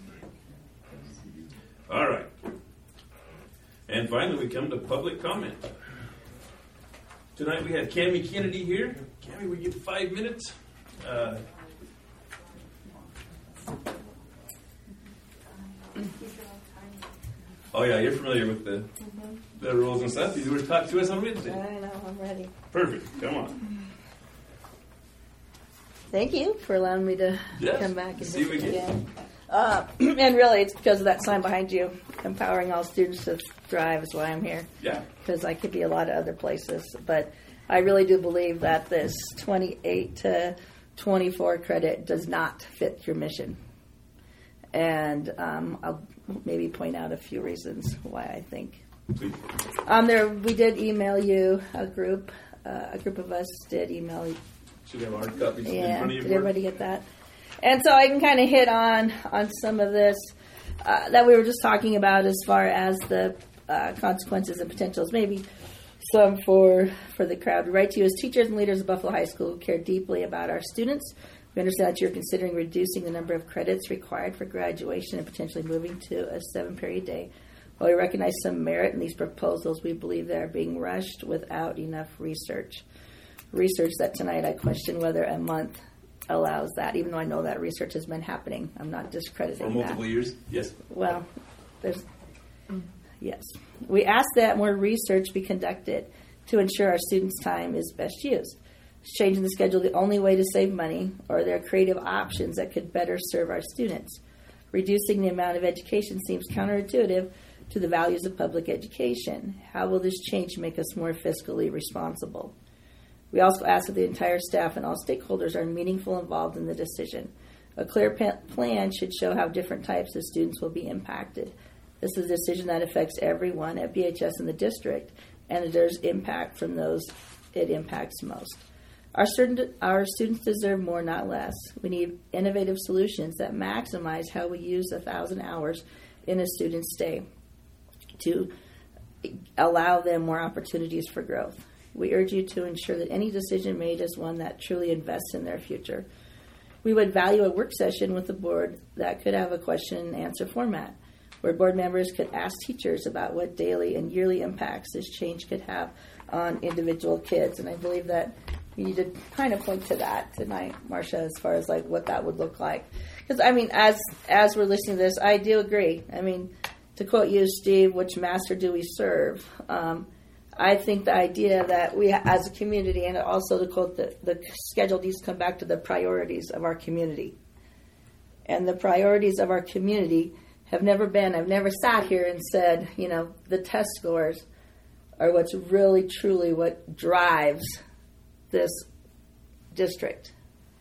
All right. And finally, we come to public comment. Tonight we had Cammie Kennedy here. Cammie, we get five minutes. Uh, oh yeah, you're familiar with the the rules and stuff. You were to talk to us on Wednesday. I know, I'm ready. Perfect. Come on. Thank you for allowing me to Yes, come back and see you visit again. again. Uh, and really, it's because of that sign behind you, empowering all students to thrive is why I'm here. Yeah. Because I could be a lot of other places. But I really do believe that this twenty-eight to twenty-four credit does not fit your mission. And um, I'll maybe point out a few reasons why I think. Please. Um, there, we did email you a group. Uh, a group of us did email Should have hard copies in Yeah, front of you. did everybody get that? And so I can kind of hit on on some of this uh, that we were just talking about as far as the uh, consequences and potentials. Maybe some for for the crowd. We write to you as teachers and leaders of Buffalo High School who care deeply about our students. We understand that you're considering reducing the number of credits required for graduation and potentially moving to a seven-period day. While we recognize some merit in these proposals, we believe they are being rushed without enough research. Research that tonight I question whether a month allows that, even though I know that research has been happening. I'm not discrediting For multiple that. years, yes. Well, there's, yes. We ask that more research be conducted to ensure our students' time is best used. Is changing the schedule the only way to save money, or are there creative options that could better serve our students? Reducing the amount of education seems counterintuitive to the values of public education. How will this change make us more fiscally responsible? We also ask that the entire staff and all stakeholders are meaningful involved in the decision. A clear plan should show how different types of students will be impacted. This is a decision that affects everyone at B H S in the district, and there's impact from those it impacts most. Our, student, our students deserve more, not less. We need innovative solutions that maximize how we use a thousand hours in a student's day to allow them more opportunities for growth. We urge you to ensure that any decision made is one that truly invests in their future. We would value a work session with the board that could have a question and answer format, where board members could ask teachers about what daily and yearly impacts this change could have on individual kids. And I believe that we need to kind of point to that tonight, Marcia, as far as like what that would look like. Because I mean, as as we're listening to this, I do agree. I mean, to quote you, Steve, which master do we serve? Um, I think the idea that we, as a community, and also to quote the, the schedule needs to come back to the priorities of our community. And the priorities of our community have never been, I've never sat here and said, you know, the test scores are what's really, truly what drives this district.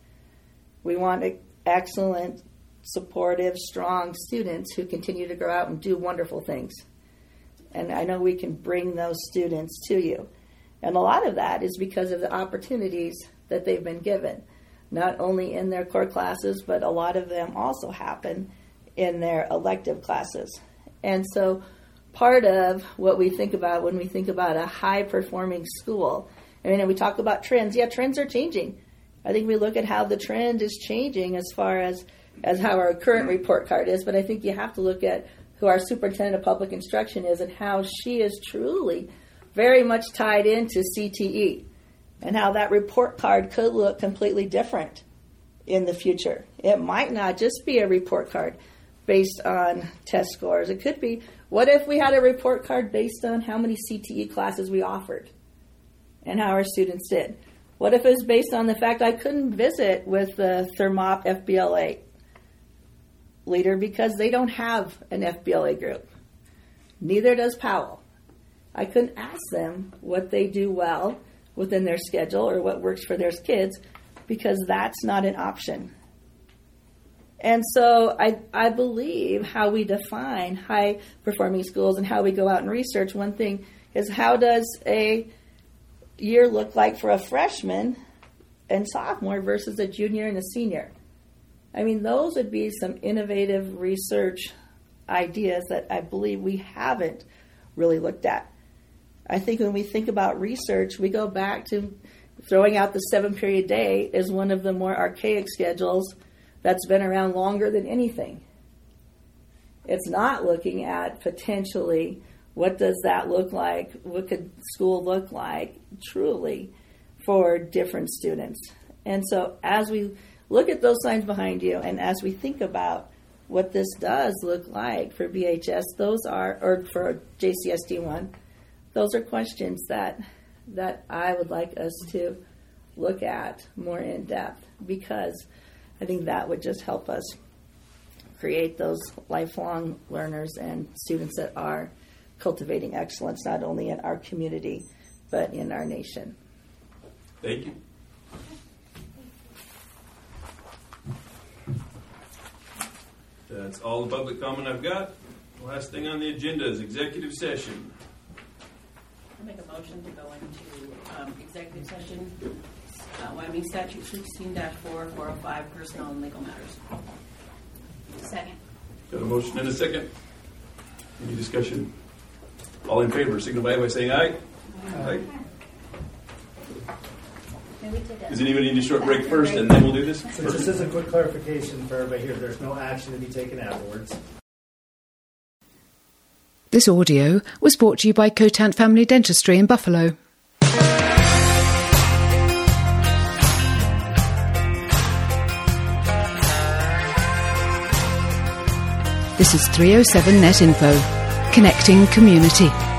We want excellent, supportive, strong students who continue to grow out and do wonderful things. And I know we can bring those students to you. And a lot of that is because of the opportunities that they've been given, not only in their core classes, but a lot of them also happen in their elective classes. And so part of what we think about when we think about a high-performing school, I mean, we talk about trends. Yeah, trends are changing. I think we look at how the trend is changing as far as, as how our current report card is, but I think you have to look at who our superintendent of public instruction is and how she is truly very much tied into C T E and how that report card could look completely different in the future. It might not just be a report card based on test scores. It could be, what if we had a report card based on how many C T E classes we offered and how our students did? What if it was based on the fact I couldn't visit with the Thermop F B L A leader because they don't have an F B L A group. Neither does Powell. I couldn't ask them what they do well within their schedule or what works for their kids because that's not an option. And so I, I believe how we define high-performing schools and how we go out and research, one thing is how does a year look like for a freshman and sophomore versus a junior and a senior? I mean, those would be some innovative research ideas that I believe we haven't really looked at. I think when we think about research, we go back to throwing out the seven-period day as one of the more archaic schedules that's been around longer than anything. It's not looking at potentially what does that look like, what could school look like truly for different students. And so as we look at those signs behind you, and as we think about what this does look like for B H S, those are, or for J C S D one, those are questions that that I would like us to look at more in depth, because I think that would just help us create those lifelong learners and students that are cultivating excellence, not only in our community, but in our nation. Thank you. That's all the public comment I've got. Last thing on the agenda is executive session. I'll make a motion to go into um, executive session. Uh, one Wyoming statute sixteen four, four oh five, personnel and legal matters. Second. Got a motion and a second. Any discussion? All in favor, signify by saying aye. Aye. Does anybody need a short break first, and then we'll do this? So just as a quick clarification for everybody here, there's no action to be taken afterwards. This audio was brought to you by Cotant Family Dentistry in Buffalo. This is three oh seven Net Info, connecting community.